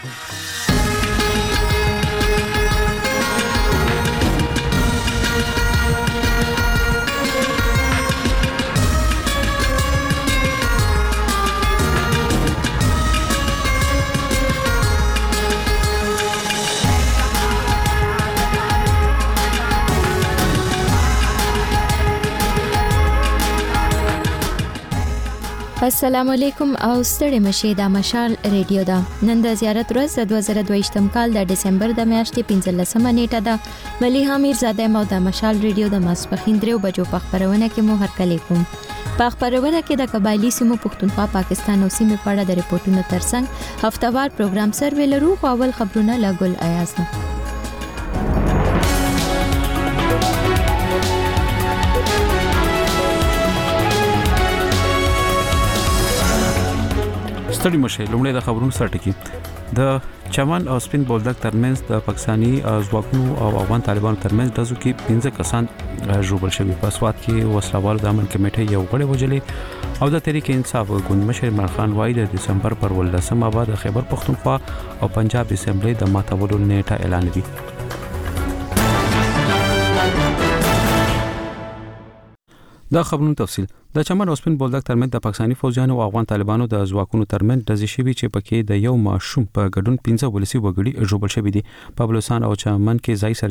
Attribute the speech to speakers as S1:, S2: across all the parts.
S1: السلام علیکم او ستړي مشه د مشال ریډیو دا نن د زیارت ورځ 2022 کال د ډسمبر د میاشتې 15مه نیټه ده مليحه میرزاده مو د مشال ریډیو د ماسپخین 3 بجو په خبرونه کې مو هرکلی کوم په خبرونه کې د قبایلی سیمو پښتونخوا پاکستان او سیمې په اړه د ریپورتونو ترڅنګ هفتهوار پروګرام سروې لرو خو اول خبرونه لاګل ایاز نه
S2: ستړي مشه لومړی د خبرونو سره ټکی د چمن او سپین بولدک ترمنځ د پاکستانی ځواکونو او افغان طالبانو ترمنځ د ځکه 15 کسان ژوبل شوي په سواد کې وسلوال د امن کمیټې یو غړی وجلې او د تحریک انصاف ګوند مشر عمران خان وایي د دسمبر پر 18 بعد خیبر پختونخوا او پنجاب اسمبلی د ماتولو نیټه اعلان کړي دا خبرونو تفصیل د چمن او سپین بولدک ترمنځ د پاکستانی فوجیانو او افغان طالبانو د ځواکونو ترمنځ د زیشوي چې پکې د یو ماشوم په ګډون 15 ولسی وګړي ژوبل شوی دي په بلوچستان او چمن کې ځای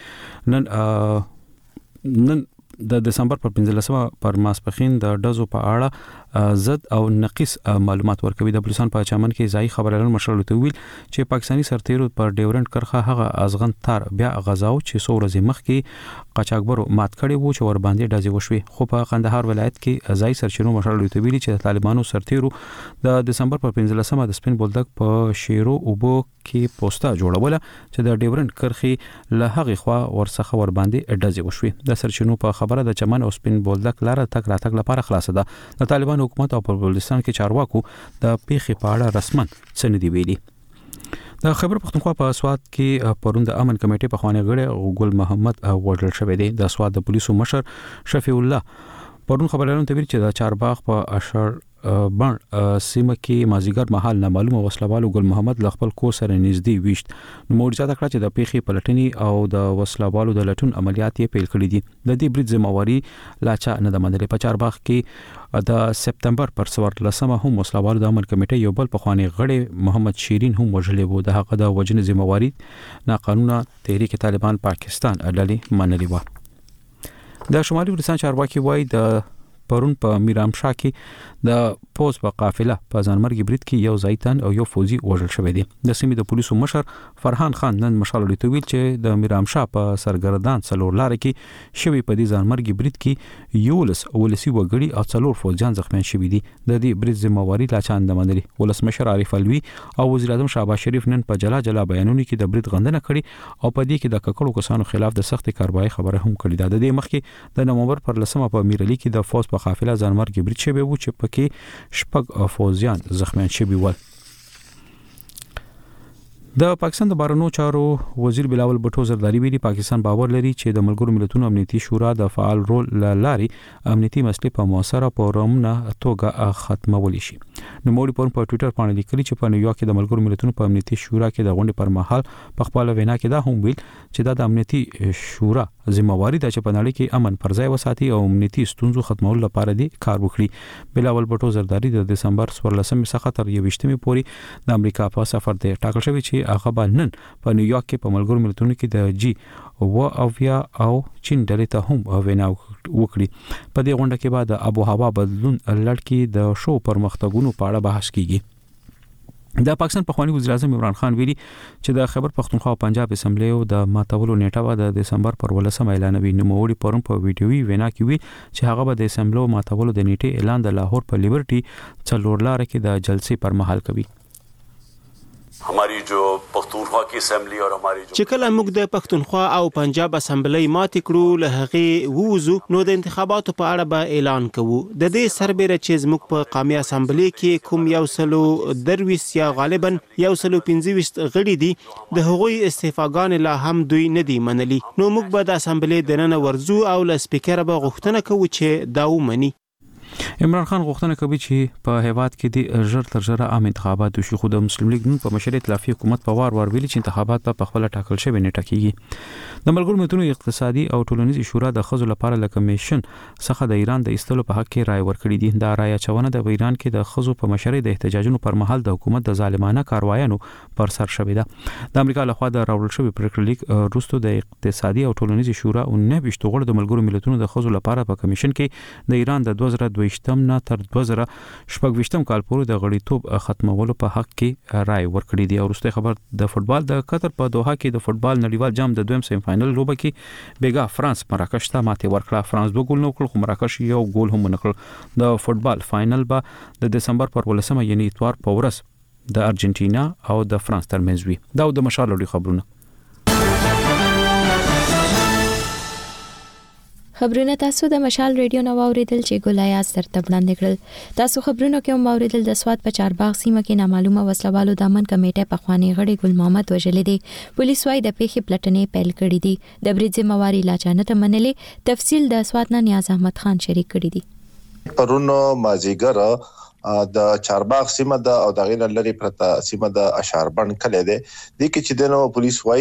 S2: سرچینی نن د دسمبر پر 15 پر ماسپخین د ډزو په اړه زد او نقیص معلومات ورکوي د بلوچستان په چمن کې ځای خبرلن مشر ته ویل چې پاکستانی سرتیرو پر ډیورنډ کرخه هغه ازغن تار بیا غزاو چې 100 ورځې مخکې قاچاقبرو مات کړي وو چې ور باندې ډزې وشوي خو په قندهار ولایت کې ځای سرچینو مشر ته ویل چې طالبانو سرتیرو د دسمبر پر 15 د سپین بولدک په شیرو اوبو کې پوسټه جوړوله چې د ډیورنډ کرخه له هغه خوا ورڅخه ور باندې ډزې وشوي د سرچینو په خبره د چمن او سپین بولدک لاره تک راتګ لپاره خلاص ده د طالبان حکومت او په بلوچستان کې چارواکو د پیښې په اړه رسماً څه نه دی ویلي د خیبر پختونخوا په سواد کې پروند امن کمیټې په خوانې غړي ګل محمد وډل شوی دی د سواد د پولیسو مشر شفیع الله پرون خبرونه ته ویل چې د چارباغ په اشر بن سیمه کې مازیګر محل نامعلومه وسلوالو ګل محمد خپل کو سره نږدې ویشت نو مورچا د کړه چې د پیښې پلټنې او د وسلوالو د لټون عملیات یې پیل کړې دي د دې برید ذمہواری لاچا نه د منلې په چارباغ کې د سپتمبر پر 14 هم وسلوالو د امن کمیټې یو بل په خواني غړي محمد شیرین هم وژلې وو د هغه د وجنې ذمہواری ناقانونه تحریک طالبان پاکستان اډلې منلې و د شمالي افغانستان چارواکي وایي د پرون په میرامشاه کې د پوز په قافله په ځانمرګي برید کې یو ځایتن او یو فوجي وژل شوی دی د سیمې د پولیسو مشر فرحان خان نن مشال لیتویل چې د میرامشاه په سرګردان څلور لار کې شوی په دې ځانمرګي برید کې یولس ولسی وګړي او څلور فوجیان زخمیان شوی دي د دې برید ذمہواری لا چاند منلي ولس مشر عارف الوی او وزیر اعظم شهباز شریف نن په جلا جلا بیانونو کې د برید غندنه کړې او په دې کې د ککړو کسانو خلاف د سخت کاربای خبره هم کړې ده د دې مخکې د نومبر پر 10 په میرلی کې د فوج په قافله ځانمرګي برید شوی وو چې پکې شپږ فوجیان زخمیان شوي ول د پاکستان د بهرنیو چارو وزیر بلاول بټو زرداری ویلي پاکستان باور لري چې د ملګرو ملتونو امنیتي شورا د فعال رول لاري امنیتي مسلې په موثره پروګرامونه توګه ختمول شي نو موري په ټوئیټر باندې لیکلي چې په نیویارک کې د ملګرو ملتونو په امنیتي شورا کې د غونډې پر مهال په خپل وینا کې دا هم ویل چې د امنیتي شورا ذمہواری ده چې په نړۍ کې امن پر ځای وساتي او امنیتي ستونزو ختمولو لپاره دي کار وکړي بلاول بټو زرداری د دسمبر 14 څخه تر 28 پورې د امریکا په سفر دی ټاکل شوی چې هغه باندې په نیویارک کې په ملګرو ملتونو کې د جی او چین ډلې ته هم وینا وکړي په دې غونډه کې بعد ابو هوا بدلون لړ د شو پرمختګونو په اړه بحث کیږي د پاکستان پخوانی وزیر اعظم عمران خان ویلي چې د خیبر پختونخوا او پنجاب اسمبلی د ماتولو نیټه د دسمبر پر 18 اعلانوي نوموړي پرون په ویډیوي وینا کې وی چې هغه به د اسمبلی ماتولو د نیټه اعلان د لاهور په لیبرټي څلور لار کې د جلسې پر مهال کوي
S3: हमारी जो पख्तूनख्वा की असेंबली और हमारी जो
S4: چې کله موږ د پښتونخوا او پنجاب اسمبلی ماتې کړو له هغې ووزو نو د انتخاباتو په اړه به اعلان کوو د دې سربېره چې زموږ په قومي اسمبلی کې کوم 123 یا غالبا 125 غړي دي د هغوی استعفاګان لا هم دوی نه دي منلي نو موږ به د اسمبلی دننه ورزو او له سپیکر به غوښتنه کوو چې دا ومني
S2: عمران خان غوښتنه کوي چې په هیواد کې د ژر تر ژره عام انتخابات وشي، خو د مسلم لیگ په مشر ائتلافي حکومت په وار ویلي چې انتخابات په خپل ټاکل شوی نیټه کیږي. د ملګرو ملتونو اقتصادي او ټولنیز شورا د خزو لپاره د کمیشن څخه د ایران د ایستلو په حق کې رائے ورکړې دي. دا رائے چونه د ایران کې د خزو په مشرۍ د احتجاجونو پر مهال د حکومت د ظالمانه کاروایانو پر سر شوې ده. د امریکا لخوا د راوړل شوی پریکړه لیک وروسته د اقتصادي او ټولنیز شورا 19 غړو د ملګرو ملتونو د خزو لپاره په کمیشن کې د ایران د 2022 نه تر 2026 کال پورې د غړیتوب ختمولو په حق کې رائے ورکړې دي. او وروسته خبر د فوتبال د قطر په دوحه کې د فوتبال نړیوال جام د دویم سیمی فائنل لوبه کې بیګا فرانس مراکش ته ماته ورکړه. فرانس 2 ګول نو کړ خو مراکش یو ګول هم نکړ. د فوتبال فائنل به د دسمبر پر 18 یعنی اتوار په ورځ د ارجنټینا او د فرانس ترمنځ وي. دا د مشال لوړي خبرونه.
S1: خبرونه تاسو د مشال ریډیو نو اوریدل چې ګولای اثر تبړاندې کړل. تاسو خبرونه کوم اوریدل د سواد په چارباغ سیمه کې نامعلومه وسلوالو د امن کمیټې په خواني غړي ګل محمد وجلې دي. پولیس وايي د پیښې پلټنې پیل کړې دي. د برید ذمہواری لا چانه منلې. تفصیل د سواد نه نیاز احمد خان شریک کړی دي.
S5: پرونو مازیګر د چارباغ سیمه د او دغه لری پرته سیمه د اشاربن کله ده د کی چې دنو پولیس وایي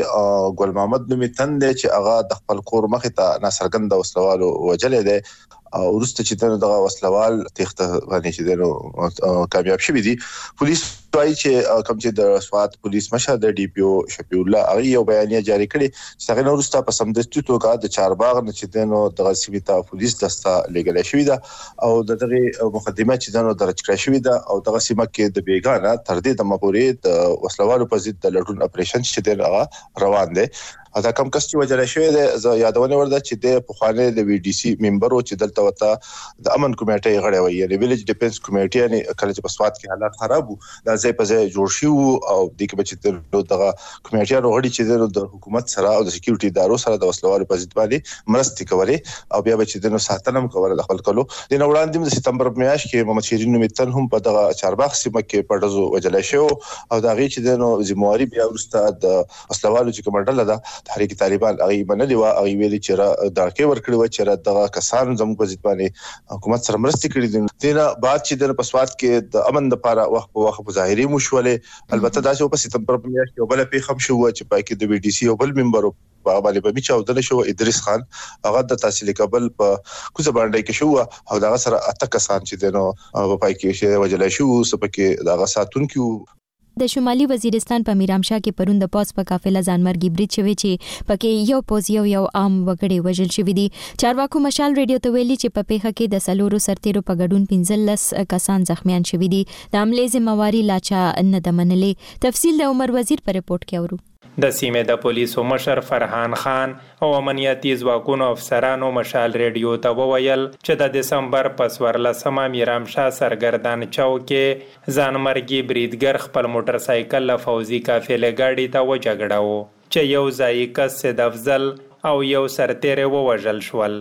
S5: چې ګل محمد نومي تند چې هغه د خپل کور مخ ته ناصرګند وسلوالو وجلې ده او ورسته چې دغه وسلوال تخته باندې چې دنو کامیاب شوی دي. پولیس وایي چې کوم چې د سواد پولیس مشر د ډي پی او شفیع الله هغه یو بیانیه جاری کړي چې څنګه نو ورسته په سمدستي توګه د چارباغ نه چې دنو د سیمه پولیس دسته لګل شوی ده او دغه مقدمه چې دنو درج کړی شوی ده او دغه سیمه کې د بیګانه تر دې د مپورې د وسلوالو په ضد د لټون اپریشن چې دغه روان دي. دا کوم کس چې وجل شوی دی یادونه ورده چې د پخوانی د وی ډي سي ممبر او چې دلته وته د امن کمیټې غړی وي یعنی ویلیج ډیفنس کمیټې یعنی کله چې په سواد کې حالات خراب وو دا ځای په ځای جوړ شو او د کې چې دغه کمیټې غړي چې د حکومت سره او د سکیورټي ادارو سره د وسلوالو په ضد باندې مرستې کولې او بیا چې د ساتنم کوله د خپل کلو د وړاندې د سپتمبر میاشت کې محمد شیرین نومیتن هم په دغه چارباغ سیمه کې پړځو وجل شو او دا غي چې د ذمہواری بیا ورسته د وسلوالو چې کمنډل ده تحریک طالبان هغه منلي وا هغه ویلي چې دا کې ورکړي و چې دغه کسان زموږ په ضد باندې حکومت سره مرستې کړې دي. دینه بعد چې د پسواد کې د امن لپاره وخت په وخت ظاهري مشولې البته دا چې په سپتمبر په میاشت کې بل په خم شو چې پای کې د وی ډي سي او بل ممبر په باندې په میچاو دل شو ادریس خان هغه د تحصیل کابل په کوزه باندې کې شو او دا سره اته کسان چې دنو په پای کې شی وجل شو سپکه دا ساتون کې
S1: د شمالي وزیرستان په میرامشاه کې پرون د پوس په قافله ځانمرګي برید شوی چې پکې یو پوز یو عام وګړي وژل شوی دي. چارواکو مشال ریډیو ته ویلي چې په پیښه کې د سلورو سرتیرو په ګډون 15 کسان زخمیان شوی دي. د حملې ذمہواری لاچا نه د منلې. تفصیل د عمر وزیر پر رپورت کې اورو.
S6: د سیمې د پولیسو مشر فرحان خان او امنیتي ځواکونو افسرانو مشال ریډیو ته وویل چې د دسمبر په 14مه میرامشاه سرګردان چوک کې ځانمرګي بریدګر خپل موټر سایکل له فوزي قافلې ګاډي ته وجګړاو چې یو ځای کس سید افضل او یو سرتیر ووژل شول.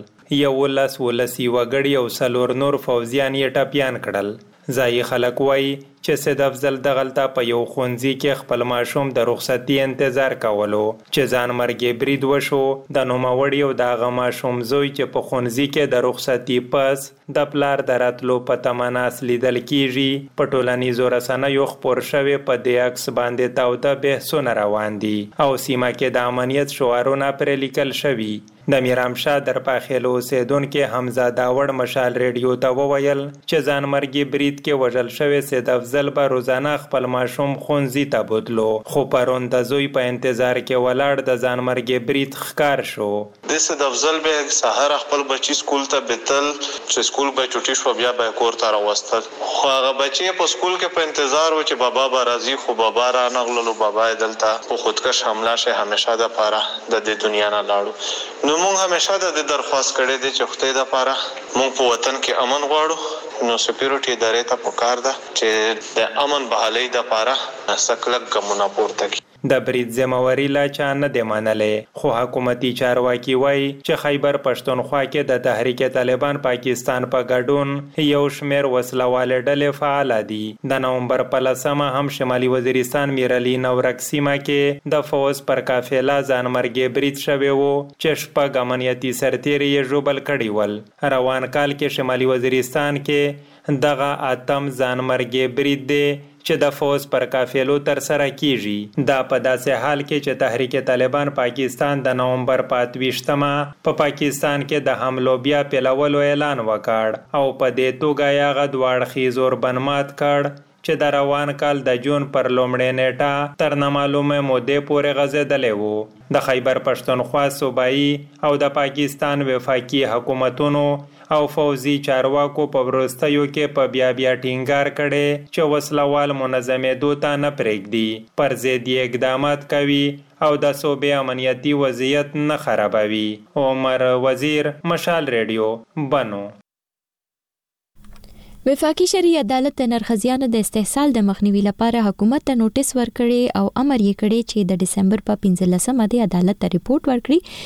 S6: 11 وګړي او سلور نور فوزیان یې ټپیان کړل. ځای خلک وایي چې سید افضل دغلته په یو خونځي کې خپل ماشوم د رخصتي انتظار کولو چې ځانمرګي برید وشو. د نوموړي او د هغه ماشوم زوی چې په خونځي کې د رخصتي پس د پلار د راتلو په تمناس لیدل کیږي. په ټولنیزو رسنیو خپور شوی په دې عکس باندې تاوده بحثونه روان دي او سیمه کې د امنیت شعارونه پرې لیکل شوي. د میرامشاه در پاخلو اوسیدونکو حمزه داوړ مشال ریډیو ته وویل چې ځانمرګي برید کې وژل شوی سید افضل به روزانه خپل ماشوم خونځي ته بوتلو خو پرون د زوی په انتظار کې ولاړ د ځانمرګي برید ښکار شو.
S7: د سید افضل به سحر خپل بچی سکول ته بتل چې سکول به چټي شو بیا به کور ته راوستل خو هغه بچی په سکول کې په انتظار و چې بابا به راځي خو بابا را نغللو بابا دلته په خودکش حمله شه همیشه د پاره د دې دنیا نه لاړو. نو موږ همیشه د درخواست کړې دي چې خدای د پاره موږ په وطن کې امن غواړو نو سکیورټي ادارې ته پکار ده چې د امن بحالۍ د پاره سکلک ګمونه پورته کړي.
S6: د برید ذمہواری لا چا نه دی منلې، خو حکومتي چارواکي وایي چې خیبر پښتونخوا کې د تحریک طالبان پاکستان په ګډون یو شمېر وسلوالې ډلې فعال دي. د نومبر په 10 هم شمالي وزیرستان میرعلی نورک سیمه کې د فوز پر قافله ځانمرګي برید شوی و چې شپږ امنیتي سرتیري یې ژوبل کړي ول. روان کال کې شمالي وزیرستان کې دغه اتم ځانمرګي برید دی چې د فوز پر قافلو تر سره کیږي. دا په داسې حال کې چې تحریک طالبان پاکستان د نومبر په 28 په پاکستان کې د حملو بیا پیلولو اعلان وکړ او په دې توګه یې هغه دوه اړخیز اوربند مات کړ چې د روان کال د جون پر لومړۍ نیټه تر نامعلومه مودې پورې غځېدلی و. د خیبر پښتونخوا صوبایي او د پاکستان وفاقي حکومتونو او فوزي چارواکو په وروستیو کې په بیا ټینګار کړي چې وسلوال منظمېدو ته نه پرېږدي، پر ضد یې اقدامات کوي او د صوبې امنیتي وضعیت نه خرابوي. عمر وزیر، مشال ریډیو، بنو.
S1: وفاقي شرعي عدالت د نرخزیانو د استحصال د مخنیوي لپاره حکومت ته نوټیس ورکړي او امر یې کړی چې د دسمبر په 15 د عدالت ته ریپورت ورکړي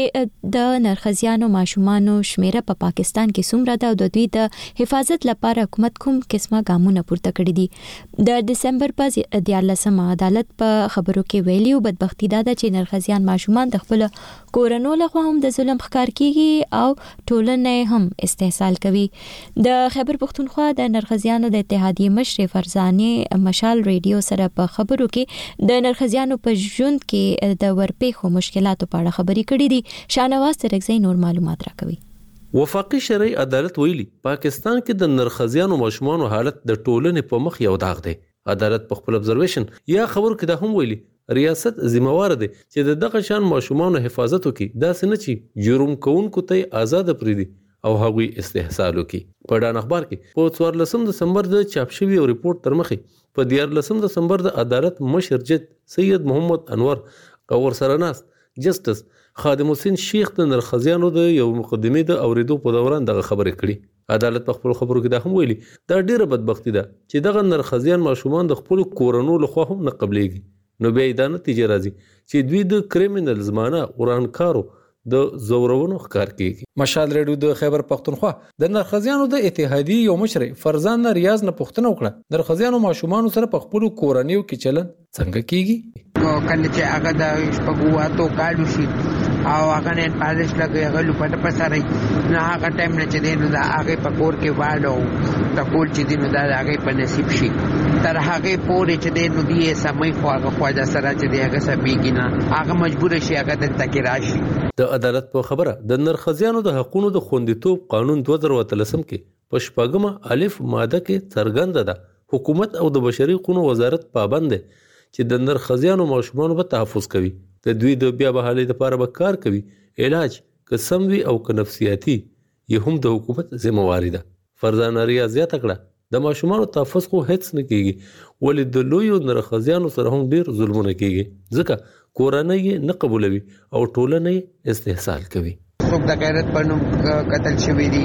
S1: چې د نرخزیانو ماشومانو شمیره په پاکستان کې څومره ده او د دوی د حفاظت لپاره حکومت کوم قسمه ګامونه پورته کړي دي. د دسمبر په 14 عدالت په خبرو کې ویلیو بدبختی ده چې نرخزیان ماشومان د خپل کورنو لخوا هم د ظلم ښکار کیږي او ټولنه هم استحصال کوي. د خیبر پختونخوا د نرخزیانو د اتحادیې مشر فرزانه مشال ریډیو سره په خبرو کې د نرخزیانو په ژوند کې د ورپېښو مشکلاتو په اړه خبرې کړې دي. شاهنواز ترکزی نور معلومات راکوي.
S8: وفاقي شرعي عدالت ویلي پاکستان کې د نرخزیانو ماشومانو حالت د ټولنې په مخ یو داغ دی. عدالت په خپل ابزرویشن یا خبرو کې دا هم ویلي ریاست ذمہوار دی چې د دغه شان ماشومانو حفاظت وکړي، داسې نه چې جرم کوونکو ته آزاد پریږدي او هغوی استحصال وکړي. په ډان اخبار کې په 14 دسمبر د چاپ شوی او ریپورت تر مخې په 14 دسمبر د عدالت مشر جج سید محمد انور او ورسره ناست جسټس خادم حسین شیخ د نرخزیانو د یو مقدمې د اوریدو په دوران دغه خبرې کړي. عدالت په خپل خبرو کې دا هم ویلي دا ډیره بدبختی ده چې دغه نرخزیان ماشومان د خپل کورونو لخوا هم نه قبليږي. نو بیا دا نتیجه راځي چې دوی د کریمینل زمانه ورانکارو د زورونو ښکار کیږي. مشال ریډیو د خیبر پختونخوا د نرخزیانو د اتحادیې یو مشر فرزانه ریاض نه پوښتنه وکړه نرخزیانو ماشومان سره په خپل کورنیو کې چلن څنګه کیږي.
S9: کله چې هغه د شپږواتو کالو شي او هغه نه پالش لګي هغه لپاره پساري نه هغه ټایم نه چې دینو دا هغه په کور کې والو د کول چې دینو دا هغه په نصیب شي تر هغه پورې چې دینو دی سمې خواږه خواجه سره چې دی هغه سبيږي نه هغه مجبور شي هغه د تکي راشي. د عدالت په خبره د نرخزیانو د حقوقو د خوندیتوب قانون 2013 کې په شپږمه الف ماده کې څرګنده ده حکومت او د بشري حقوقو وزارت پابند دی چې د نرخزیانو ماشومان په تحفظ کوي، د دوی د بیا بحالي لپاره به کار کوي، علاج که سم وي او که نفسیاتي یې هم د حکومت ذمہواری ده. فرزانه ریاض زیاته کړه د ماشومانو تحفظ خو هیڅ نه کیږي ولې د لویو نرخزیانو سره هم ډیر ظلمونه کیږي ځکه کورنۍ یې نه قبولوي او ټولنه یې استحصال کوي. څوک د غیرت په نوم قتل شوی دي،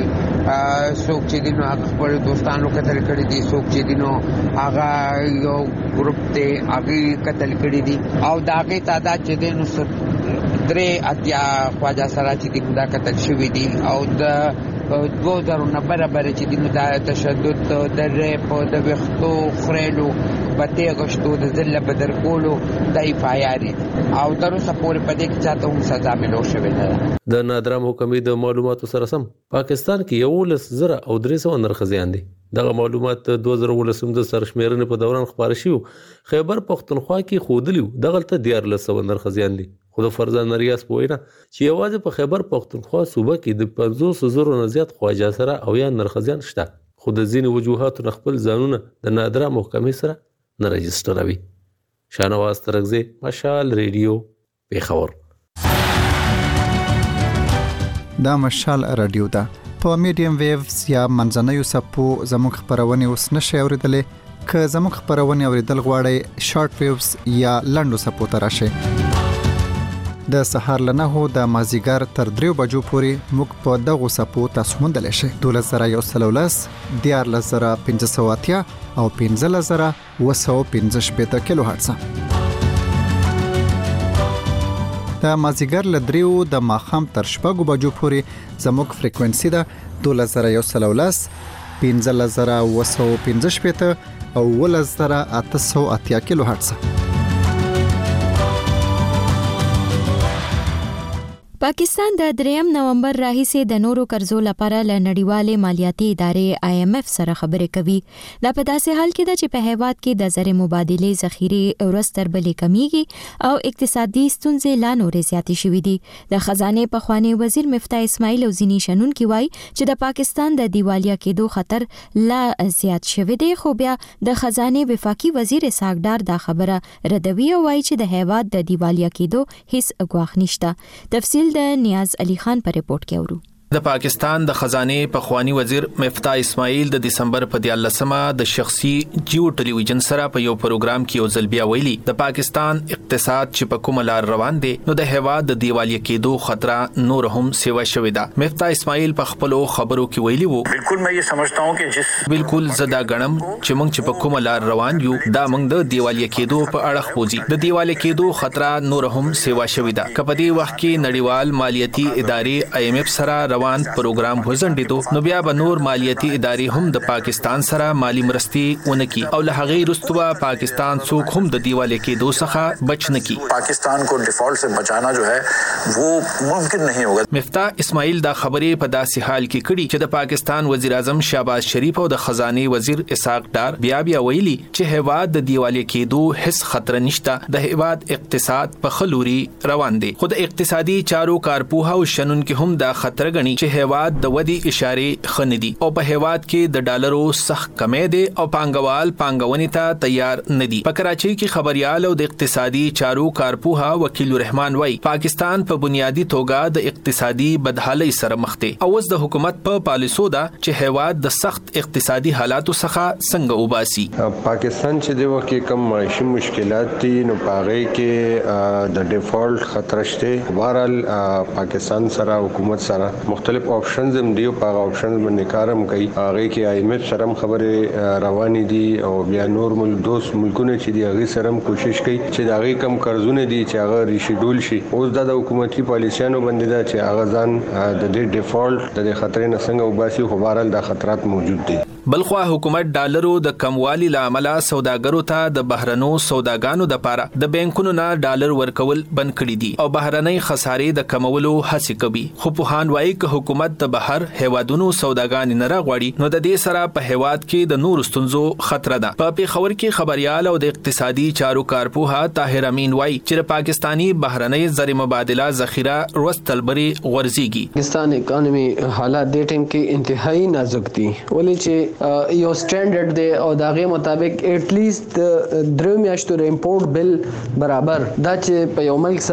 S9: څوک چې دینو هغه خپل دوستانو قتل کړي دي، څوک چې دینو هغه یو ګروپ ته هغه قتل کړي دي او دا هغه تعداد چې دینو 3 خواجه سره چې دینو دا قتل شوی دي او د 2009 برابر چې دینو دا تشدد د ریپ د وختو خړلو بته غشتو د ذل بدر کولو د ایفایاري او تر اوسه پورې په دې کې چاته هم سزا ملو شوې ده.
S8: د نادره محکمې د معلوماتو سره سم پاکستان کې 11,000 او 300 نرخزیان دي. دغه معلومات 2019 د سرشمیرنې په دوران خبر شوی. خیبر پختونخوا کې خودلیو دغه ته 1400 نرخزیان دي. خو د فرزانه ریاض په وینا چې یوازې په خیبر پختونخوا صوبه کې د 500,000 نه زیات خواجه سره او یا نرخزیان شته، خو د ځینې وجوهاتو نه خپل ځانونه د نادره محکمې سره نه رجستروي. شاهنواز ترکزی، مشال ریډیو، پیښور.
S10: دا مشال رادیو ده په میډیم ویوز یا منځنیو سپو زموږ خبرونه اوس نشي اوریدلې. که زموږ خبرونه اوریدل غواړئ شارټ ویوز یا لنډو سپو ته راشئ. د سهار لنهو د مازیګر تر 3 بجو پورې موږ په دغه سپو تاسو موندل شئ. 12113 14580 او 15015 کیلو هرتز. د مازیګر ل 3 د ماخام تر 6 بجو پورې زموږ فریکوئنسي ده 2110 15915 او 11880 کیلو هرتز.
S1: پاکستان د 3 نومبر راهیسې د نورو قرضو لپاره له نړیوالې مالیاتي ادارې IMF سره خبرې کوي. دا په داسې حال کې ده چې په هیواد کې د زر مبادلې ذخیره ورځ تر بلې کمیږي او اقتصادي ستونزې لا نورې زیاتې شوې دي. د خزانه پخوانی وزیر مفتاح اسماعیل او ځینی شنونکي وایي چې د پاکستان د دیوالیا کېدو خطر لا زیات شوی دی، خو بیا د خزانه وفاقي وزیر اسحاق ډار دا خبره ردوي او وایي چې د هیواد د دیوالیا کېدو هیڅ ګواښ نشته. تفصیل د نیاز علي خان پر رپورت کې اورو.
S11: د پاکستان د خزانه پخوانی وزیر مفتاح اسماعیل د دسمبر په 13مه د شخصي جیو ټلویزیون سره په یو پروګرام کې یو ځل بیا ویلي د پاکستان اقتصاد چې په کومه لار روان دی نو د هیواد د دیوالیا کېدو خطر نور هم سیوا شوی ده. مفتاح اسماعیل په خپل خبرو کې ویلي وو
S12: بالکل مې یہ سمجھتا ہوں کہ جس
S11: بالکل زدا غنم چې موږ چې په کومه لار روان یو دا موږ د دیوالیا کېدو په اړه خوځي. د دیوالیا کېدو خطر نور هم سیوا شوی ده. کله په دې وخت کې نړیوال مالیاتي ادارې IMF سره روان پروګرام وزندیدو نو بیا به نور مالیاتي ادارې هم د پاکستان سره مالی مرستې ونکي او له هغې وروسته پاکستان څوک هم د دیوالیا کېدو څخه بچ نکي.
S12: پاکستان کو ډیفالٹ سے بچانا جو ہے وہ ممکن نہیں ہوگا.
S11: مفتاح اسماعیل دا خبرې په داسې حال کې کړي چې د پاکستان وزیر اعظم شهباز شریف او د خزانه وزیر اسحاق ډار بیا ویلي چې هیواد د دیوالیا کېدو هیڅ خطر نشته. د هیواد اقتصاد په خلوري روان دی. خو د اقتصادي چارو کارپوها او شنونکي هم دا خطر غني چې هیواد د ودی اشاره خندي او په هیواد کې د ډالرو سخت کمې دي او پانګوال پانګونې ته تیار ندي. په کراچۍ کې خبريال او د اقتصادي چارو کارپوها وکیل الرحمن وای پاکستان په بنیادی توګه د اقتصادي بدحالۍ سره مخ دی او اوس د حکومت په پالیسو دا چې هیواد د سخت اقتصادي حالاتو څخه څنګه وباسي.
S13: پاکستان چې د وخت کې کم معاشي مشکلات دي نو پاره کې د ډیفالت خطر شته. بهرحال پاکستان سره حکومت سره مختلف آپشنز هم دی او په آپشنز باندې کارم کوي. هغه کې IMF سره خبره روانې دي او بیا نور دوست ملکونه چې دی هغه سره کوشش کوي چې دا هغه کم قرضونه دي چې هغه ریشیډول شي. اوس د حکومتي پالیسیانو باندې دا چې هغه ځان د دې ډیفالت د خطر نه څنګه وباسي خو بهرحال دا خطرات موجود دي.
S11: بلخو حکومت ډالرو د کموالي لامل سوداګرو ته د بهرنو سوداګانو د پاره د بانکونو نه ډالر ورکول بند کړی دي او بهرنۍ خسارې د کمولو هڅه کوي. خو په هان وایي ک حکومت د بهر هیوادونو سوداګان نه راغړي نو د دې سره په هیواد کې د نور ستونزو خطر ده. په پیښور کې خبريال او د اقتصادي چارو کارپوها طاهر امین وایي چې پاکستانی بهرنۍ زر مبادله ذخیره روستلبري غورځيږي.
S14: پاکستان اکانومي حالات د ټیم کې انتهایی نازک دي ولې چې یو سټانډرډ دی او داغه مطابق اټ لیست درو میاشتو امپورټ بل برابر دا چې په یو ملک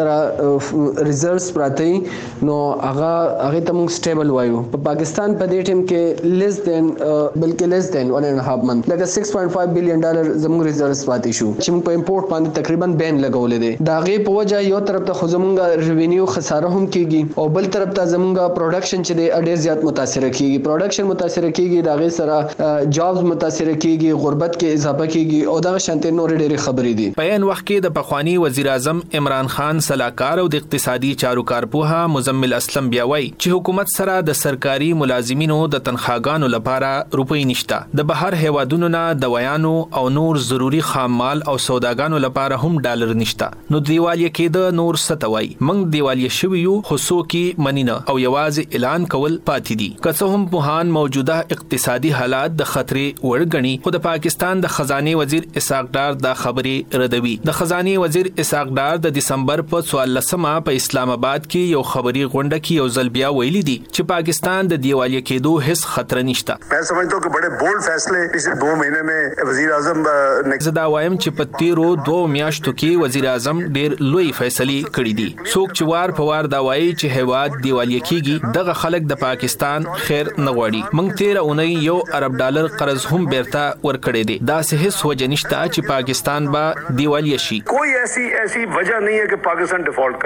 S14: سره ریزرவ்ز پراته نو هغه ته موږ سټیبل وایو. په پاکستان په دې ټیم کې لیس دین بلکې لیس دین 1.5 منث لکه $6.5 بلین زموږ ریزرவ்ز پاتې شو چې موږ په امپورټ باندې تقریبا بین لګولې دي. داغه په وجه یو طرف ته خو زموږ ریوینیو خساره هم کیږي او بل طرف ته زموږ پروډکشن چې دی ډېر زیات متاثر کیږي. پروډکشن متاثر کیږي داغه سره جابز متاثر کیږي، غربت کې اضافه کیږي او دا شانته نور ډېرې خبرې دي.
S11: په ان وخت کې د پخوانی وزیر اعظم عمران خان صلاحکار او د اقتصادي چارو کارپوها مزمل اسلم بیا وایي چې حکومت سره د سرکاري ملازمینو د تنخواګانو لپاره روپۍ نشته. د بهر هیوادونو نه د ویانو او نور ضروری خام مال او سوداګانو لپاره هم ډالر نشته. نو دیوالیا کې د نور ستوي موږ دیوالیا شویو خصو کې منینه او یوازې اعلان کول پاتې دي. که څه هم په موجوده اقتصادي حالات د خطرې ورګني خو د پاکستان د خزانه وزیر اسحاق ډار دا خبرې ردوي. د خزانه وزیر اسحاق ډار د دسمبر په 14مه په اسلام آباد کې یو خبري غونډه کې یو ځل بیا ویلي دي چې پاکستان د دیوالیا کېدو هیڅ خطر نشته.
S12: मैं समझता हूं कि बड़े बोल्ड फैसले पिछले 2 महीने में वजीर आजम ने
S11: زدا وایم چې په تیرو 2 میاشتو کې وزیر اعظم ډېر لوی فیصله کړې دي. څوک چې وار په وار دا وایي چې هیواد دیوالیا کېږي دغه خلک د پاکستان خیر نه غواړي. موږ 13 اونۍ یو ارب ډالر قرض هم بیرته ورکړی دی. دا سه هیڅ وجه نشته چې پاکستان با دیوالیا شي.
S12: کوئی ایسی وجہ نہیں ہے کہ پاکستان ڈیفالٹ کرے.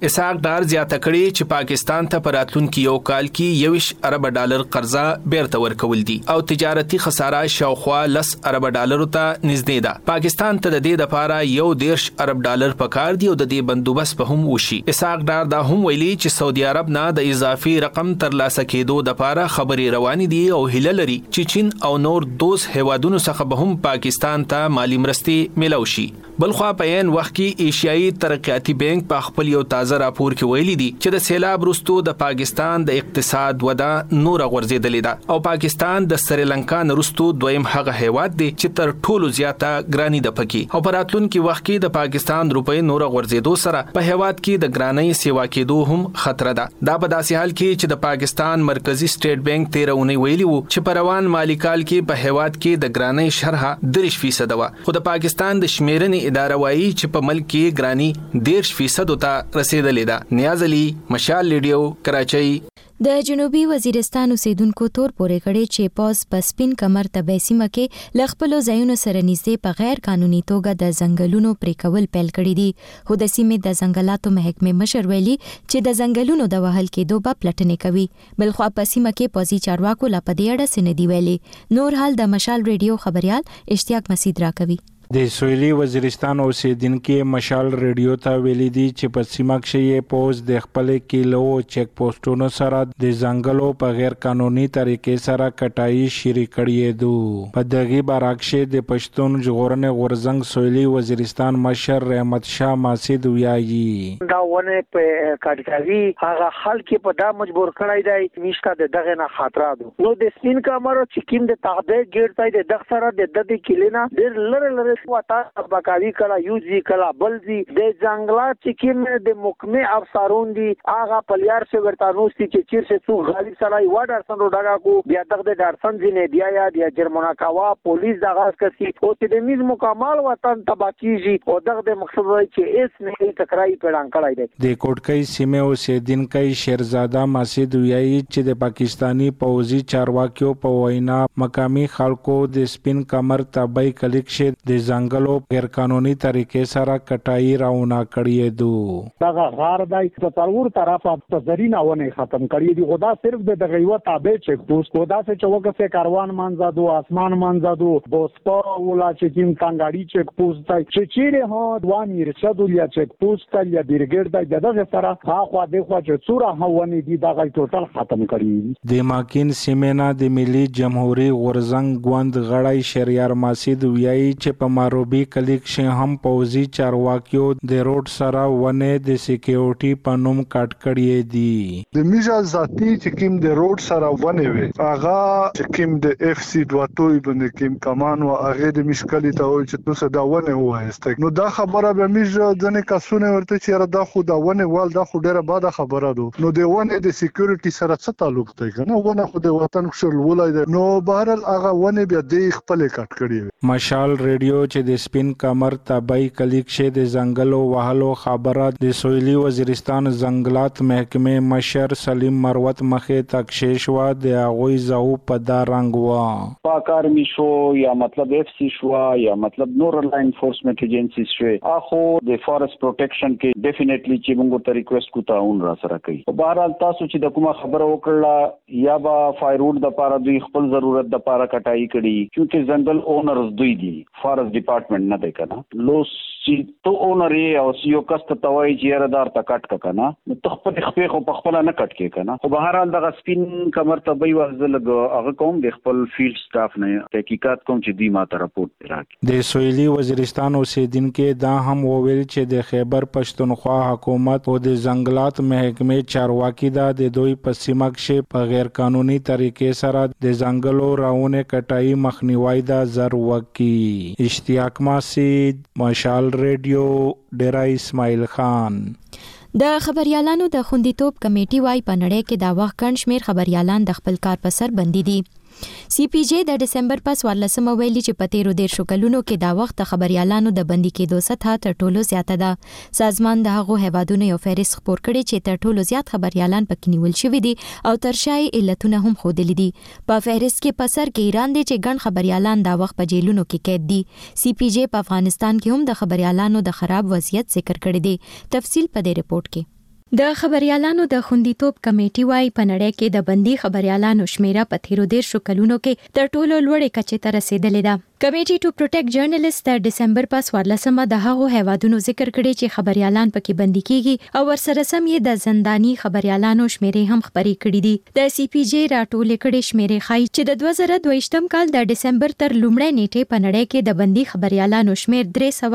S11: اسحاق ډار زیاته کړې چې پاکستان ته پراتلونکي یو کال کې 21 ارب ډالر قرضه بیرته ورکول دي او تجارتي خساره شاوخوا 10 ارب ډالر ته نږدې ده. پاکستان ته د دې لپاره 1.5 ارب ډالر پکار دي او د دې بندوبست په هم وشي. اسحاق ډار دا هم ویلي چې سعودي عرب نه د اضافي رقم ترلاسه کېدو لپاره خبرې روانې دي او هیله لري چې چین او نور دوست هیوادونو څخه به هم پاکستان ته مالی مرستې ملو شي. بلخوا په عین وخت کې ایشیایي ترقیاتي بانک په خپل یو تازه راپور کې ویلي دي چې د سیلاب وروسته د پاکستان د اقتصاد وده نور غورځېدلې ده او پاکستان د سریلانکا نه وروسته دویم هغه هیواد دی چې تر ټولو زیاته ګرانی ده پکې او په راتلونکي وخت کې د پاکستان روپۍ نور غورځېدو سره په هیواد کې د ګرانی سیوا کېدو هم خطر ده. دا په داسې حال کې چې د پاکستان مرکزی سټیټ بانک 13 اونۍ ویلي وو چې په روان مالی کال کې په هیواد کې د ګرانی شرحه 30% وه خو د پاکستان د شمیرنې اداره وایي چې په ملک کې ګرانی 10% ته رسیدلې ده. نیاز علي، مشال ریډیو، کراچۍ.
S1: د جنوبي وزیرستان اوسیدونکو تور پورې کړي چې پوز په سپین کمر تبې سیمه کې لغپلو ځایونو سره نږدې په غیر قانوني توګه د ځنګلونو پرې کول پیل کړي دي خو د سیمې د ځنګلاتو محکمې مشر ویلي چې د ځنګلونو د وهل کېدو به پلټنې کوي. بلخوا په سیمه کې پوزي چارواکو لا په دې اړه څه نه دي ویلي. نور حال د مشال ریډیو خبريال اشتیاق مسعود راکوي.
S15: د سویلي وزیرستان اوسیدونکو مشال ریډیو ته ویلي دي چې په سیمه کې پوز د خپل کیلو چیک پوسټونو سره د ځنګلو په غیر قانوني طریقې سره کټای شری کړی دو. په دغه برعکس د پښتون ژغورنې غورزنګ سویلي وزیرستان مشر رحمت شاه ماسید ویایي
S16: دا ونه په کاټکاوي هغه خلک په دا مجبور کړای دی میشته د دغه نه خاطرات نو د سپین کامرو چې کیم د تعداد ګرځي د دغه سره د دې کلینا ډیر لره وتا بکاوی کلا یوزي کلا بلزي د ځنګلات چې کیم د محکمه افسرون دي هغه پلیار څخه ورتانوستي چې چیر څه څو غالي سړی وډرسن روډاګه کو بیا دغه درسن ځنه بیا یا جرمنا کاوا پولیس دغه کسي او چې د میز مکمل وطن تباکیږي او دغه مقصد وای چې اس نه ټکرای پیړان کړای دی.
S15: د کوټکۍ سیمه اوسیدونکو شیرزاده مسعود ویایي چې د پاکستانی پوځي چارواکیو په وینا مقامی خلکو د سپین کمر تبعی کلیکشن د ځنګلو غیر قانوني طریقې سره کټای راونه کړی دو.
S17: دا غار دای په تلور طرفه په زرینه ونه ختم کړی دی. خدا صرف د دغه تابع چک پوسټ خدا سے چوکه سے کاروان منځادو اسمان منځادو بوسپا ولا چې کیم تانګاړي چک پوسټ تای چې چیرې هو دوانی رشدو یا چک پوسټ تل یا بیرګر دغه سره خو د خو چې څوره هونه دی دغه ټوټل ختم کړی.
S15: د ماکین سیمنا د ملي جمهوریت غورزنګ غوند غړای شریار ماسید ویایي چې په ماروبي کلیکشن هم پوزي چارواکیو د روډ سره ونه د سکیورټي په نوم کټ کړی دي.
S18: د میجا ذاتی چې کیم د روډ سره ونه وي هغه چې کیم د اف سی دواتوي باندې کیم کمان او هغه د مشکلي ته وي چې نو دا ونه وایسته. نو دا خبره به میجا ځنه کسونه ورته چې را دا خو دا ونه وال دا خو ډیره باده خبره ده. نو د ونه د سکیورټي سره څه تعلق دی کنه ونه خو د وطن خپل ولای دی. نو بهرل هغه ونه بیا د خپل کټ کړی.
S15: مشال ریډیو چې د سپین کمر تبعی کلیکشه د ځنګلو وهلو خبره د سویلي وزیرستان ځنګلات محکمې مشر سلیم مروت مخې تک شیشوا د هغوی زو په دا رنګ وا
S19: پاکارمی شو یا مطلب اف سی شو یا مطلب نور لا انفورسمنت ایجنسیز شو اخو د فارست پروټیکشن کې ډیفینیټلی چې موږ ته ریکوست کو تعاون را سره کوي. په بهرحال تاسو چې د کومه خبره وکړه یا با فایروډ د پاره دوی خپل ضرورت د پاره کټای کړي چې ځنګل اونرز دوی دي فارست ډپارټمنټ نه دی کنه لوس چې تو اونر او سیو کست توای چې یردار تا کټ کنه نو تخپل خپل په خپل نه کټ کې کنه. خو بهرحال د سپین کمر تبعی وځل هغه کوم د خپل فیلډ سټاف نه تحقیقات کوم چې دوی ماته راپورټ راکړي.
S15: د سویلي وزیرستان اوسیدونکو دا هم وویل چې د خیبر پښتونخوا حکومت او د ځنګلات محکمې چارواکي دا د دوی په سیمه کې په غیر قانوني طریقې سره د ځنګلو راونه کټای مخنیوي دا ضروري. اشتیاق مسعود مشال ریډیو ډیرا اسماعیل خان.
S1: د خبريالانو د خوندیتوب کمیټي وايي په نړۍ کې دا وخت کڼ شمیر خبريالان د خپل کار په سر بندي دي. سی پی جی د ډسمبر په 14 ویلي چې په 13 کلونو کې دا وخت د خبريالانو د بندي کېدو سطح تر ټولو زیاته ده. سازمان د هغو هیوادونو یو فهرست خپور کړی چې تر ټولو زیات خبريالان پکې نیول شوی دي او ترشای علتونه هم ښودلي دي. په فهرست کې په سر کې ایران دی چې ګڼ خبريالان دا وخت په جیلونو کې قید دي. سی پی جی په افغانستان کې هم د خبريالانو د خراب وضعیت ذکر کړی دی. تفصیل په دې ریپورت کې. د خبريالانو د خوندیتوب کمیټې وايي په نړۍ کې د بندي خبريالانو شمیره په تیرو 10 کلونو کې تر ټولو لوړې کچې ته رسیدلې ده. کمیټي ټو پروټیکټ جرنالست د ډسمبر په 14مه د هغو هیوادونو ذکر کړي چې خبريالان پکې بندي کیږي او ورسره سم یې د زنداني خبريالانو شمیرې هم خبري کړي دي. د سی پی جی راټول کړي شمیرې ښایي چې د 2022م کال د ډسمبر تر لومړۍ نیټې په نړۍ کې د بندي خبريالانو شمیر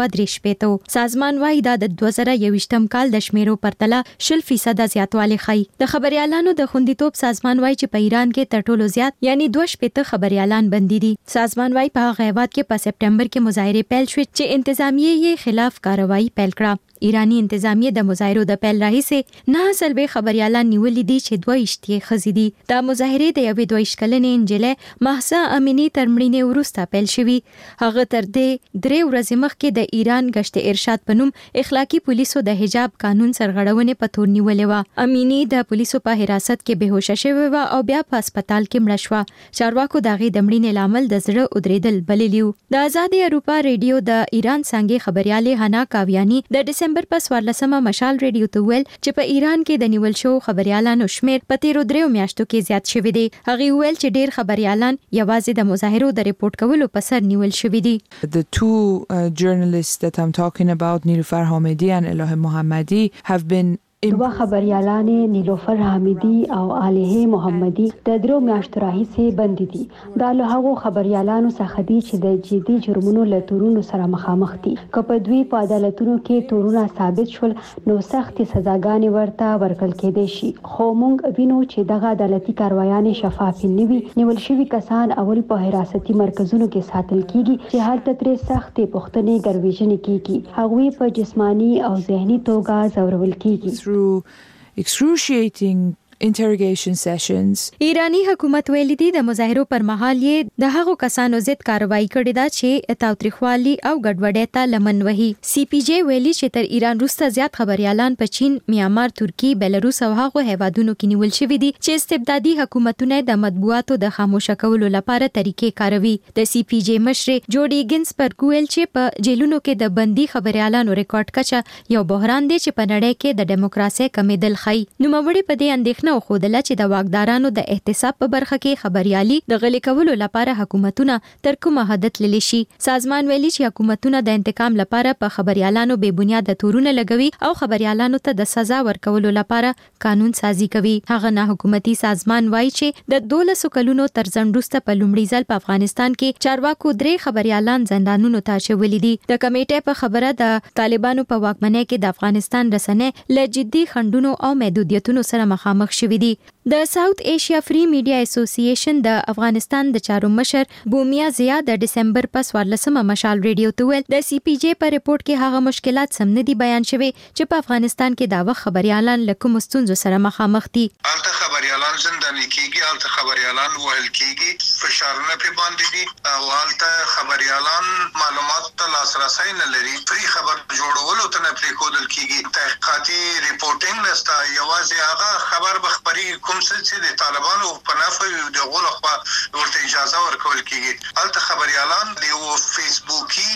S1: 333 سازمان وايي دا د 2021م کال د شمیرو پرتله 0% زیاتوالی ښایي. د خبريالانو د خوندیتوب سازمان وايي چې په ایران کې تر ټولو زیات یعنی 2 خبريالان بندي دي. سازمان وايي په هغه هیواد کې په سپټمبر کې مظاهره پیل شوې چې انتظامیه یې خلاف کاروایی پیل کړه. ایرانی انتظامیه د مظاهرو د پیل راهیسې 9 خبريالان نیولې دي چې 2 خزې دي. دا مظاهره د یوې 2 کلنې انجلۍ مهسا امینی تر مړینې وروسته پیل شوې. هغه تر دې 3 ورځې مخکې د ایران گشت ارشاد په نوم اخلاقی پولیسو د حجاب قانون سرغړونې په تور نیولې و. امینی د پولیسو په حراست کې بهوشه شوې و او بیا په هسپتال کې مړه شوه. چارواکو دغه د مړینې لامل د زړه ودرېدل بللیو. د آزادي اروپا ریډیو د ایران څنګه خبرياله حنا کاویانی د ډسمبر په 14مه مشال ریډیو ته ویل چې په ایران کې د نیول شو خبريالانو شمیر په تیرو 3 میاشتو کې زیات شوی دی. هغه ویل چې ډیر خبريالان یوازې د مظاهرو د ریپورت کولو په سر نیول شوی دي.
S20: The two journalists that I'm talking about, Nilufar Hamidi and Elohe Mohammadi, have been
S21: دوه خبريالانې نیلوفر حمیدی او الیه محمدی د 3 میاشتو راهیسې بندي دي. دا له هغو خبريالانو څخه دي چې د جدي جرمونو له تورونو سره مخامخ دي. که په دوی په عدالتونو کې تورونه ثابت شول نو سختي سزاګانې ورته ورکړل کېدای شي. خو موږ وینو چې دغه عدالتي کاروایانې شفاف نه وي. نیول شوي کسان اول په حراستي مرکزونو کې ساتل کیږي چې هلته ترې سختې پوښتنې ګرویژنې کیږي. هغوی په جسمانی او ذهني توګه ځورول کیږي.
S20: through excruciating interrogation sessions.
S1: ایرانی حکومت ویلي دي د مظاهرو پر مهال یې د هغو کسانو ضد کاروایی کړې ده چې تاوتریخوالي او ګډوډۍ ته لمن وهي. سی پی جی ویلي چې تر ایران وروسته زیات خبريالان په چین، میانمار، ترکی، بلاروس او هغو هیوادونو کې نیول شوي دي چې استبدادي حکومتونه د مطبوعاتو د خاموشه کولو لپاره طریقې کاروي. د سی پی جی مشر جوډي ګینسبرګ ویل چې په جیلونو کې د بندي خبريالانو ریکارډ کچه یو بحران دی چې په نړۍ کې د دیموکراسي کمیدل ښایي. نوموړي په دې اندېښنه نو خودله چې د واکدارانو د احتساب په برخه کې خبريالي د غلي کولو لپاره حکومتونه تر کومه حد تللی شي. سازمان ویلي چې حکومتونه د انتقام لپاره په خبريالانو بے بنیاد تورونه لګوي او خبريالانو ته د سزا ورکولو لپاره قانون سازي کوي. هغه نه حکومتي سازمان وایي چې د 12 کلونو تر ځنډ وروسته په لومړي ځل په افغانستان کې چارواکو 3 خبريالان زندانونو ته اچولي دي. د کمیټې په خبره د طالبانو په واکمنۍ کې د افغانستان رسنۍ له جدي خنډونو او محدودیتونو سره مخامخ شوې دي. د ساوث ایشیا فری میډیا اسوسییشن د افغانستان د چارو مشر بومیا زیا د ډسمبر په 14مه مشال ریډیو ته ویل د سی پی جی په ریپورت کې هغه مشکلات سم نه دي بیان شوي چې په افغانستان کې دا وخت خبريالان له کوم ستونزو سره مخامخ دي.
S22: البته خبريالان زنداني کیږي، البته خبريالان وهل کیږي، فشارونه په باندې دي او البته خبريالان معلومات ته لاسرسي نه لري. فری خبر جوړولو ته نه پرې کودل کیږي. تحقیقاتي ریپورتینګ نستا یوازې هغه خبر بخبري کوم څه د طالبانو په نفع د غول خو ورته اجازه ورکول کیږي. البته خبريالان د فیسبوکي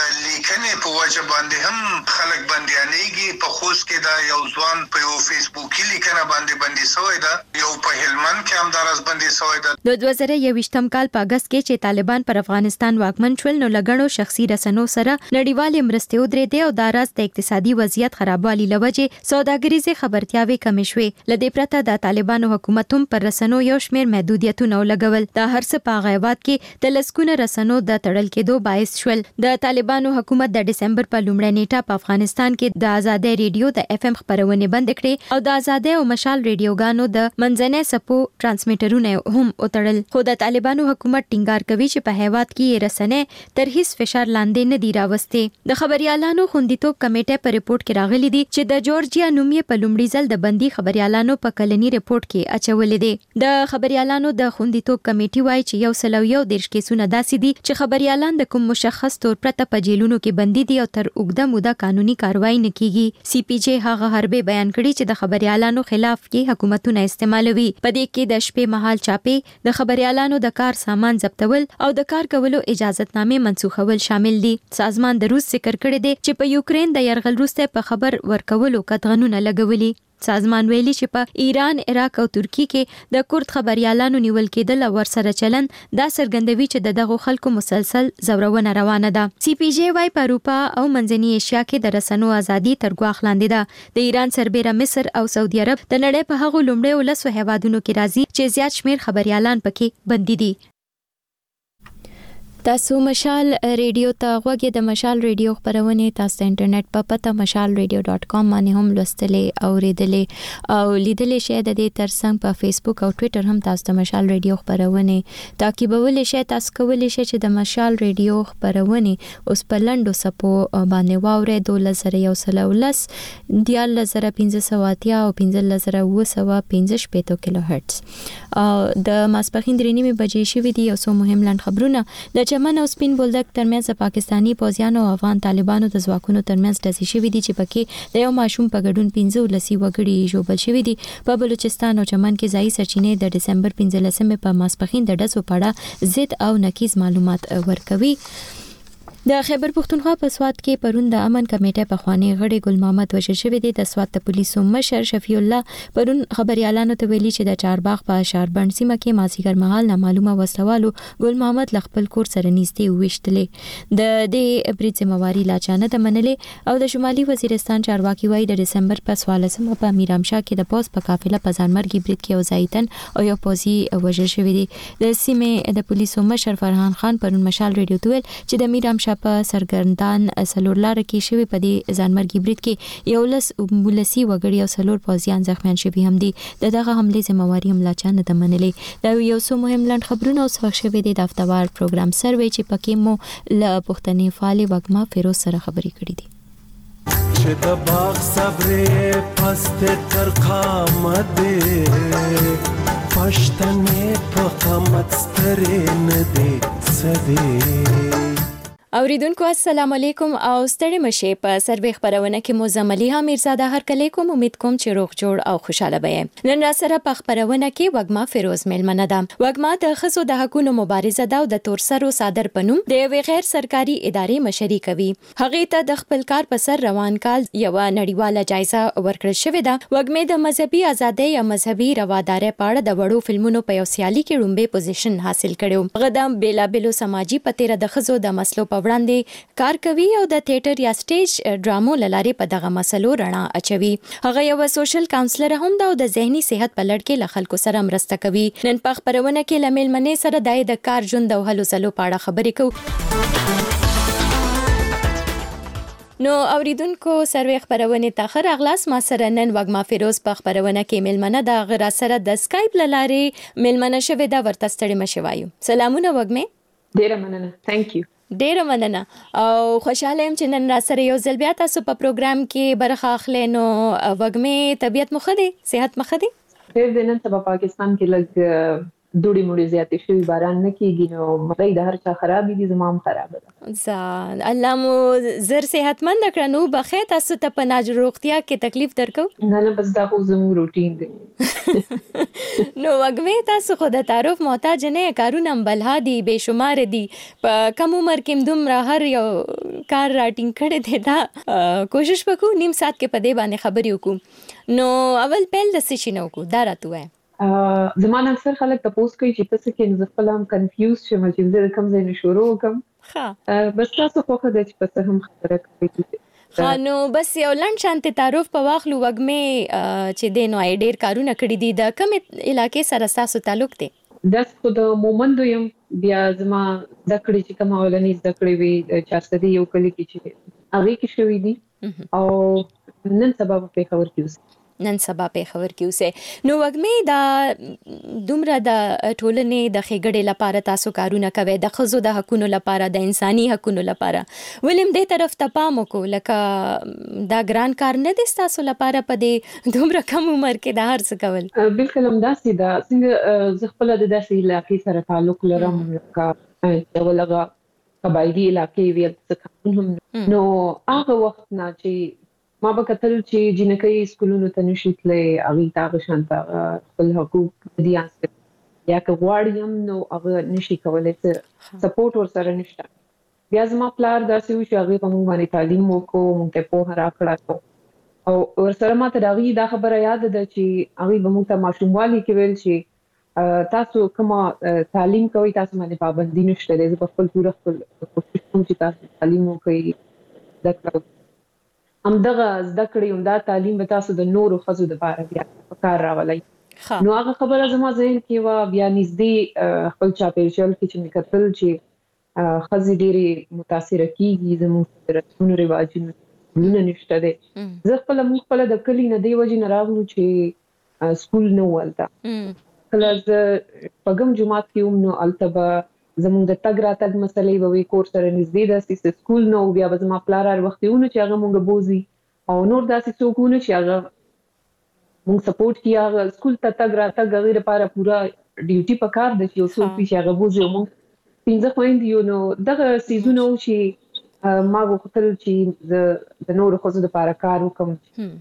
S22: لیکنې په وجه باندې هم خلک بنديانېږي. په خوست کې دا یو ځوان په یو فیسبوکي لیکنه باندې بندي شوی ده، یو په هلمند کې هم دراز بندي شوی ده.
S1: د 2021م کال په اگست کې چې طالبان پر افغانستان واکمن شول نو لګړو شخصي رسنو سره نړیوال مرستې ودرېدې او د راز د اقتصادي وضعیت خرابوالي لوجه سوداګریزه خبرتیاوي کمې شوې. لدې پرته د طالبانو حکومت هم پر رسنو یو شمېر محدودیتونه لګول. دا هر څه په غیبات کې د لسکونه رسنو د تړل کېدو باعث شول. د طالبانو حکومت د ډسمبر په لومړۍ نیټه په افغانستان کې د آزادۍ ریډیو د اف ام خبرونه بند کړې او د آزادۍ او مشال ریډیوګانو د منځنۍ سپو ترانسمیټرونه هم وتړل. خو د طالبانو حکومت ټینګار کوي چې په هیواد کې رسنۍ تر هیڅ فشار لاندې نه دي راوستي. د خبريالانو خوندیتوب کمیټې په ریپورت کې راغلي دي چې د جورجیا نومې په لومړي ځل د بندي خبريالانو په کلني ریپورت کې اچولې دي. د خبريالانو د خوندیتوب کمیټې وایي چې 111 کیسونه داسې دي چې خبريالان د کوم مشخص تور پرته په جیلونو کې بندي دي او تر اوږده موده قانوني کاروایی نه کیږي. سی پی جی هغه حربې بیان کړي چې د خبريالانو خلاف کې حکومتونه استعمالوي. په دې کې د شپې مهال چاپې، د خبريالانو د کار سامان ضبطول او د کار کولو اجازهتنامې منسوخول شامل دي. سازمان د روس ذکر کړی دی چې په یوکرين د يرغل وروسته په خبر ورکولو قطعنونه لګولي. سازمان ویلي چې په ایران، عراق او ترکی کې د کورد خبريالانو نیول کېدل او ورسره چلن دا څرګندوي چې دغه خلکو مسلسل زورونه روانه ده. سی پی جی وايي په اروپا او منځنۍ ایشیا کې د رسنیو ازادي تر ګواښ لاندې ده. د ایران سربېره مصر او سعودي عرب د نړۍ په هغو لومړیو 10 هیوادونو کې راځي چې زیات شمیر خبريالان پکې بندي دي. تاسو مشال ریډیو ته غوږی د مشال ریډیو خبرونه تاسو د انټرنیټ په پته mashalradio.com باندې هم لوستلې او ریډلې او لیدلې شئ. د دې ترڅنګ په فیسبوک او ټوئیټر هم تاسو د مشال ریډیو خبرونه تعقیبولې شئ. تاسو کولای شئ چې د مشال ریډیو خبرونه اوس په لندو سپو باندې واورئ. 2110 11580 او 15915 کیلو هرتز. د ماسپخین 3:30 بجې شوې دي. یو څو مهم لاند خبرونه د چمن او سپین بولدک ترمنځ پاکستانی پوځیانو او افغان طالبانو د ځواکونو ترمنځ ډزې شوې دي چې پکې د یو ماشوم په ګډون 15 وګړي ژوبل شوي دي. په بلوچستان او چمن کې ځایي سرچینې د دسمبر 15 په ماسپخین د ډزو په اړه ضد او نقیض معلومات ورکوي. د خیبر پختونخوا په سوات کې پرون د امن کمیټې په خوانی غړي ګل محمد وشر شوی دی. د سوات د پولیسو مشر شفیع الله پرون خبريالانو ته ویلي چې د چارباغ په شاربند سیمه کې مازیګر مهال نامعلومه وسوالو ګل محمد خپل کور سره نږدې وښتلې. د دې برید ذمہواری لا چانه د منلې او د شمالي وزیرستان چارواکي وایي د دسمبر په 14 په میرامشاه کې د پوز په قافله په ځانمرګي برید کې یو ځایتن او یو پوزي وژل شوی دی. د سیمې د پولیسو مشر فرحان خان پرون مشال ریډیو ته ویل چې د میرامشاه په سرګردان سلورلار کې شوی په دې ځانمرګي برید کې یو ولسی وګړي او سلور پوځیان زخمیان شوي هم دي. دغه حمله ذمہواری هم لا چانه د منلې. دا یو څو مهم لاند خبرونه اوس وخت شوی دی. د هفتوار پروګرام سروي چې پکې مو ل پښتني فعال وګما فیروز سره خبرې کړې دي.
S3: چې د باغ صبر پست تر قامت پښتنې په قامت سترې نه دي سدي.
S1: اوریدونکو السلام علیکم او ستړي مشه. په سروي خبرونه کې مو زملي میرزاده هر کله کوم امید کوم چې روغ جوړ او خوشاله به. نن را سره په خبرونه کې وګما فیروز ملمنه ده. وګما د خزو د حقوقو مبارزه ده او د تورسرو صادر پنوم د یو غیر سرکاري ادارې مشري کوي. هغه ته د خپل کار په سر روان کال یو نړیواله جایزه ورکړل شوې ده. وګمې د مذهبي ازادۍ یا مذهبي روادارۍ په اړه د وړو فلمونو په یو سیالي کې رومبه پوزیشن حاصل کړو. هغه د بیلابلو سماجی پتیره د خزو د مسلو په وړاندې کار کوي او د تیاتر یا سټیج ډرامو لاري په دغه مسلو رڼا اچوي. هغه یو سوشل کاونسلر هم ده او د ذهني صحت په لړ کې له خلکو سره مرسته کوي. نن په خبرونه کې لمیل منې سره د کار ژوند او هلو ځلو په اړه خبرې کوو. نو اوریدونکو سروي خبرونه ته خر اغلاس ما سره نن وګما فیروز په خبرونه کې ملمنه دا غیر سره د اسکایپ لاري ملمنه شوه دا ورته ستړي مشوایو. سلامونه وګمه.
S4: ډیره مننه. ثانک یو.
S1: ډیره مننه او خوشاله يم چې نن را سره یو ځل بیا تاسو په پروګرام کې برخه اخلئ. نو وګمه طبيعت مخه دي، صحت مخه دي؟
S4: ډیر دنن سبا پاکستان کې لګ دوړي موړي زیاتې شوی باران نه کیږي نو مړی د هر چا خراب دي زمام خراب ده.
S1: ځان الله مو زر صحتمند کړه. نو بخې تاسو ته په ناج روغتیا کې تکلیف درکو؟
S4: نه بس دا خو زمو روټین دی.
S1: نو وګوي تاسو خو د تعارف محتاج نه کارونه بلها دي به شمار دي. په کم عمر کې دومره هر یو کار راټینګ کړي دي. دا کوشش وکړو نیم ساعت کې په دې باندې خبرې وکړو. نو اول پیل د څه شي نو کو دا راته
S4: زمانه اکثر خلک تاسو کوي چې تاسو کې نزفلم کنفیوز شوم چې زه کوم ځای نه شروع کوم. بس تاسو خو خدای چې پس هم خبره کوي.
S1: نو بس یو لند شانت تعارف په واخلو وګمه چې د نو ډیر کارونه کړی دي. د کوم علاقې سره تاسو تعلق دی؟
S4: د خو د مومندو يم بیا زما ذکرې چې کوم ولني ذکرې وی چارسته دی یو کلی کې چې هغه کې شوې دي او نن سبب په خبر کې
S1: نن سبا په خبر کې اوسه. نو وګمه دا دومره د ټولنې د خېګړې لپاره تاسو کارونه کوي د خزو د حقوقو لپاره د انساني حقوقو لپاره. ولیم دې طرف ته پام وکړو لکه دا ګران کار نه دي تاسو لپاره په دې دومره کم عمر کې د هر څه کول؟
S4: بالکل هم داسې دا څنګه زه خپل د داسې علاقې سره تعلق لرم لکه ولغه قبایلی علاقې ویل څه هم نو هغه وخت نه چې ما به کتل چې جنکې سکولونو ته نشي تللی هغه تاغه شانته خپل حقوق دي یا که غواړم نو هغه نشي کولای څه سپورټ ورسره نشته. بیا زما پلار داسې و چې هغه په موږ باندې تعلیم وکړو موږ ته په هر اخړه او ورسره ماته دغه دا خبره یاد ده چې هغه به موږ ته ماشوموالي کې ویل چې تاسو کوم تعلیم کوي تاسو باندې پابندي نشته ده. زه په خپل پوره کوشش کوم چې تاسو تعلیم وکړئ. دا همدغه زده کړې همدا تعلیم به تاسو د نورو ښځو دپاره بیا په کار راولئ. نو هغه خبره زما ذهن کې وه. بیا نږدې خپل چاپېریال کې چې مې کتل چې ښځې ډېرې متاثره کېږي زموږ رسمونو رواجونو نه نشته دی. زه موږ خپله د کلي نه دې وجې نه راغلو چې سکول نه و هلته. کله زه شپږم جماعت کې وم نو هلته به زموږ د تګ راتګ مسلې به وي کور سره نږدې داسې سکول نه و. بیا به زما پلار هر وخت ونه چې هغه موږ بوځي او نور داسې څوک ونه چې هغه موږ سپورټ کړي. هغه سکول ته تګ راتګ هغې لپاره پوره ډیوټي په کار ده چې یو څوک وي چې هغه بوځي او موږ 15 خویندې یو. نو دغه څیزونه و چې ما غوښتل چې د نورو ښځو دپاره کار وکړم.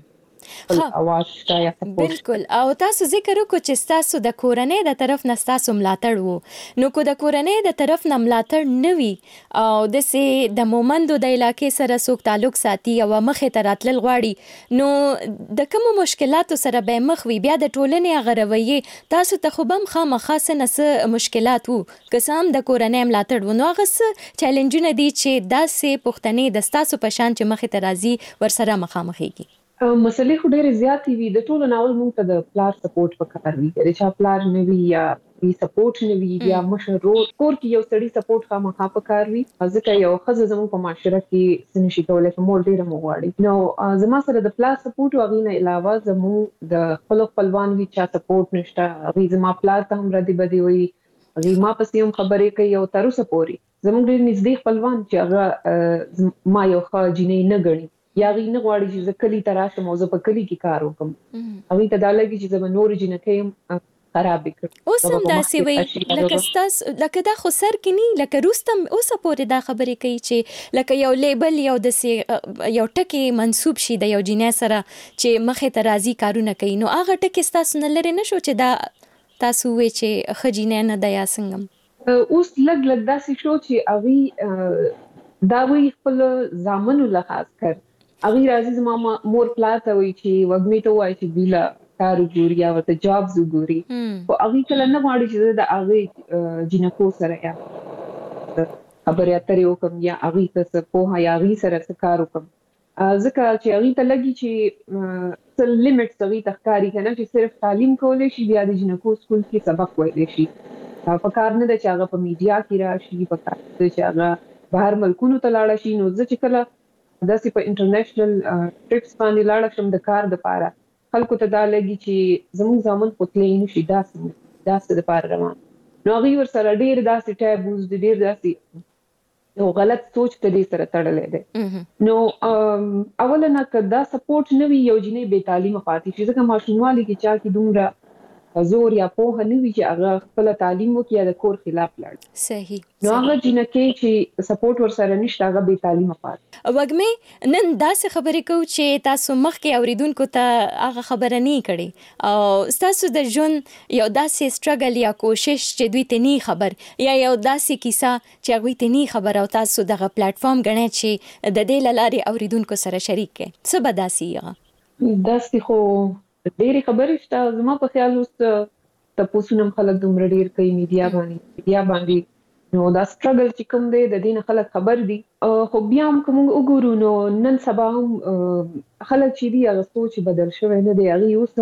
S1: بالکل. او تاسو ذکر وکړو چې تاسو د کورنۍ د طرف نه تاسو ملاتړ وو. نو کو د کورنۍ د طرف نه ملاتړ نه وي او داسې د مومندو د علاقې سره څوک تعلق ساتي او مخې ته راتلل غواړي نو د کومو مشکلاتو سره به مخ وي؟ بیا د ټولنې هغه رویې تاسو ته خو به هم خامخا څه مشکلات وو که څه هم د کورنۍ ملاتړ وو. نو هغه څه چیلنجونه دي چې داسې پوښتنې د ستاسو په شان چې مخې ته راځي ورسره مخامخېږي؟
S4: مسلې خو ډېرې زیاتې وي. د ټولو ناول موږ ته د پلار سپورټ پکار وي. د چا پلار نه وي یا سپورټ نه وي یا مشر ورور کور کې یو سړی سپورټ خامخا پکار وي. ځکه یو ښځه زموږ په معاشره کې څه نشي کولی چې مور ډېره مو غواړي. نو زما سره د پلار سپورټ او هغې نه علاوه زموږ د خپلو خپلوان وي چا سپورټ نشته. هغوی زما پلار ته هم ردې بدې وایي. هغوی ما پسې هم خبرې کوي او تر اوسه پورې زموږ ډېر نږدې خپلوان چې هغه ما یو ښه جینۍ نه ګڼي یا هغوی نه غواړي چې زه کلي ته راشم او زه په کلي کې کار وکړم. هغوی ته دا لګي چې زه به نورې جینکۍ هم خرابې کړم.
S1: اوس هم داسې وایي لکه ستاسو لکه دا خو سر کې نه لکه وروسته اوسه پورې دا خبرې کوي چې لکه یو لیبل یو داسې یو ټکي منسوب شي د یو جینۍ سره چې مخې ته راځي کارونه کوي. نو هغه ټکي ستاسو نه لرې نه شو چې دا تاسو وایي چې ښه جینۍ نه ده یا څنګه؟
S4: اوس لږ داسې شو چې هغوی دا وایي خپلو زامنو له خاص کر هغوی راځي زما مور پلار ته وایي چې وږمې ته ووایي چې دوی له کار وګوري یا ورته جابز وګوري. خو هغوی کله نه غواړي چې زه د هغې جینکو سره یا خبرې اترې وکړم یا هغوی ته څه پوهه یا هغوی سره څه کار وکړم. ځکه چې هغوی ته لګي چې څه لیمټس هغوی ته ښکاري که نه چې صرف تعلیم کولی شي بیا د جینکو سکول کې سبق ویلی شي. په کار نه ده چې هغه په میډیا کې راشي. په کار نه ده چې هغه بهر ملکونو ته لاړه شي. نو زه چې کله داسې په انټرنیشنل ټریپس باندې لاړه شم د کار دپاره خلکو ته دا لګي چې زموږ زامن خو تللی نه شي داسې دپاره روان. نو هغوی ورسره ډېر داسې ټیبوز دي ډېر داسې یو غلط سوچ ته دې سره تړلی دی. نو اوله نه که دا سپورټ نه وي یو جینۍ بې تعلیمه پاتې شي. ځکه ماشوموالي کې چا کې دومره زور یا پوهه نه وي چې هغه خپله تعلیم وکړي یا د کور خلاف لاړ.
S1: صحیح.
S4: نو هغه جینکۍ چې سپورټ ورسره نشته هغه بې تعلیمه پاتې.
S1: وږمې نن داسې خبرې کوو چې تاسو مخکې اوریدونکو ته هغه خبره نه کړې او ستاسو د ژوند یو داسې سټرګل یا کوشش چې دوی ته نه خبر یا یو داسې کیسه چې هغوی ته نه خبر او تاسو دغه پلیټفارم ګڼئ چې د دې له لارې اوریدونکو سره شریک کړئ. څه به داسې هغه؟
S4: داسې خو ډېرې خبرې شته. زما په خیال اوس تپوسونه هم خلک دومره ډېر کوي میډیا باندې. نو دا سټرګل چې کوم دی د دې نه خلک خبر دي. خو بیا هم که موږ وګورو نو نن سبا هم خلک چې دي هغه سوچ بدل شوی نه دی. هغوی اوس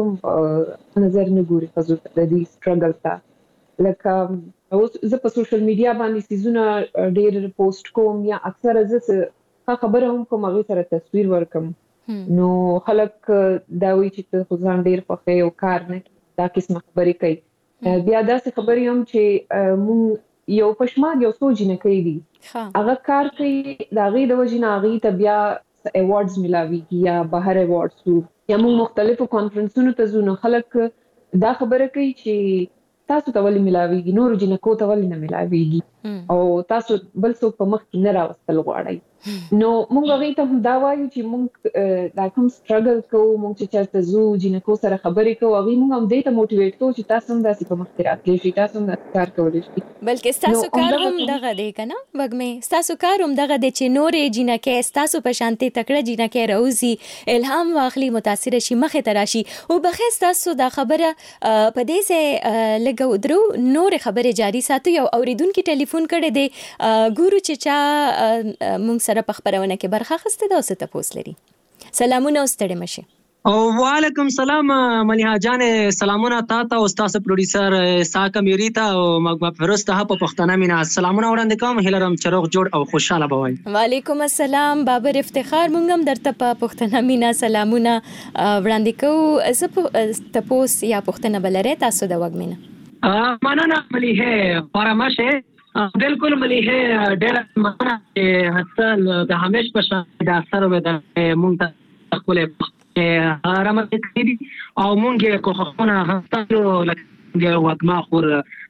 S4: هم نظر نه ګوري ښځو ته د دې سټرګل ته. لکه اوس زه په سوشل میډیا باندې څیزونه ډېر پوسټ کوم یا اکثره زه څه خبره هم کوم هغوی سره تصویر ورکړم. نو خلک دا وایي چې ته خو ځان ډېر خوښوې او کار نه دا قسمه خبرې کوي. بیا داسې خبرې هم چې موږ یو پشمار یو څو جینکۍ دي هغه کار کوي د هغې د وجې نه هغوی ته بیا ایوارډز میلاویږي یا بهر ایوارډز وو یا موږ مختلفو کانفرنسونو ته ځو. نو خلک دا خبره کوي چې تاسو ته ولې میلاویږي نورو جینکو ته ولې نه میلاویږي او تاسو بل څوک په مخ کې نه راوستل غواړئ. نو مونږ هغه ته دا وایو چې مونږ دا کوم سټرګل کوو، مونږ چې چرته زو جنکو سره خبرې کوو، هغه مونږ هم دې ته موټیویټ کوو چې تاسو هم داسې په مخ کې راتلی شئ، تاسو هم داسې کار کولی شئ.
S1: بلکې ستاسو کار هم دغه دی کنه وګمې، ستاسو کار هم دغه دی چې نورې جنکې ستاسو په شانتي تکړه جنکې راوځي، الهام واخلي، متاثر شي، مخې ته راشي او بخې ستاسو دا خبره په دې سه لګو درو نور خبره جاری ساتو. یو اوریدونکو ټلیفون کړي دی، ګورو چې چا مونږ سره په خبرونه کې برخه اخیسته ده او څه تاسو لري. سلامونه ستړي مشه.
S2: وعلیکم سلام ملیحه جان، سلامونه تاسو او تاسو پروډوسر ساکه میریتا او مګما فرسته په پښتنه مینا سلامونه وړاندې کوم، هلرم چروغ جوړ او خوشاله بوي.
S1: وعلیکم السلام بابر افتخار، مونږ هم درته په پښتنه مینا سلامونه وړاندې کوو. زه تاسو یا پښتنه بلره تاسو د وګمنه
S2: مننه ملیحه فرماشه. بالکل ملیحه ډېر مننه چې حسن د همیش په شان د اثر و د مونږ ته خپل رامنځته کړي او مونږ کوخونه غوښتلو لکه وګما خور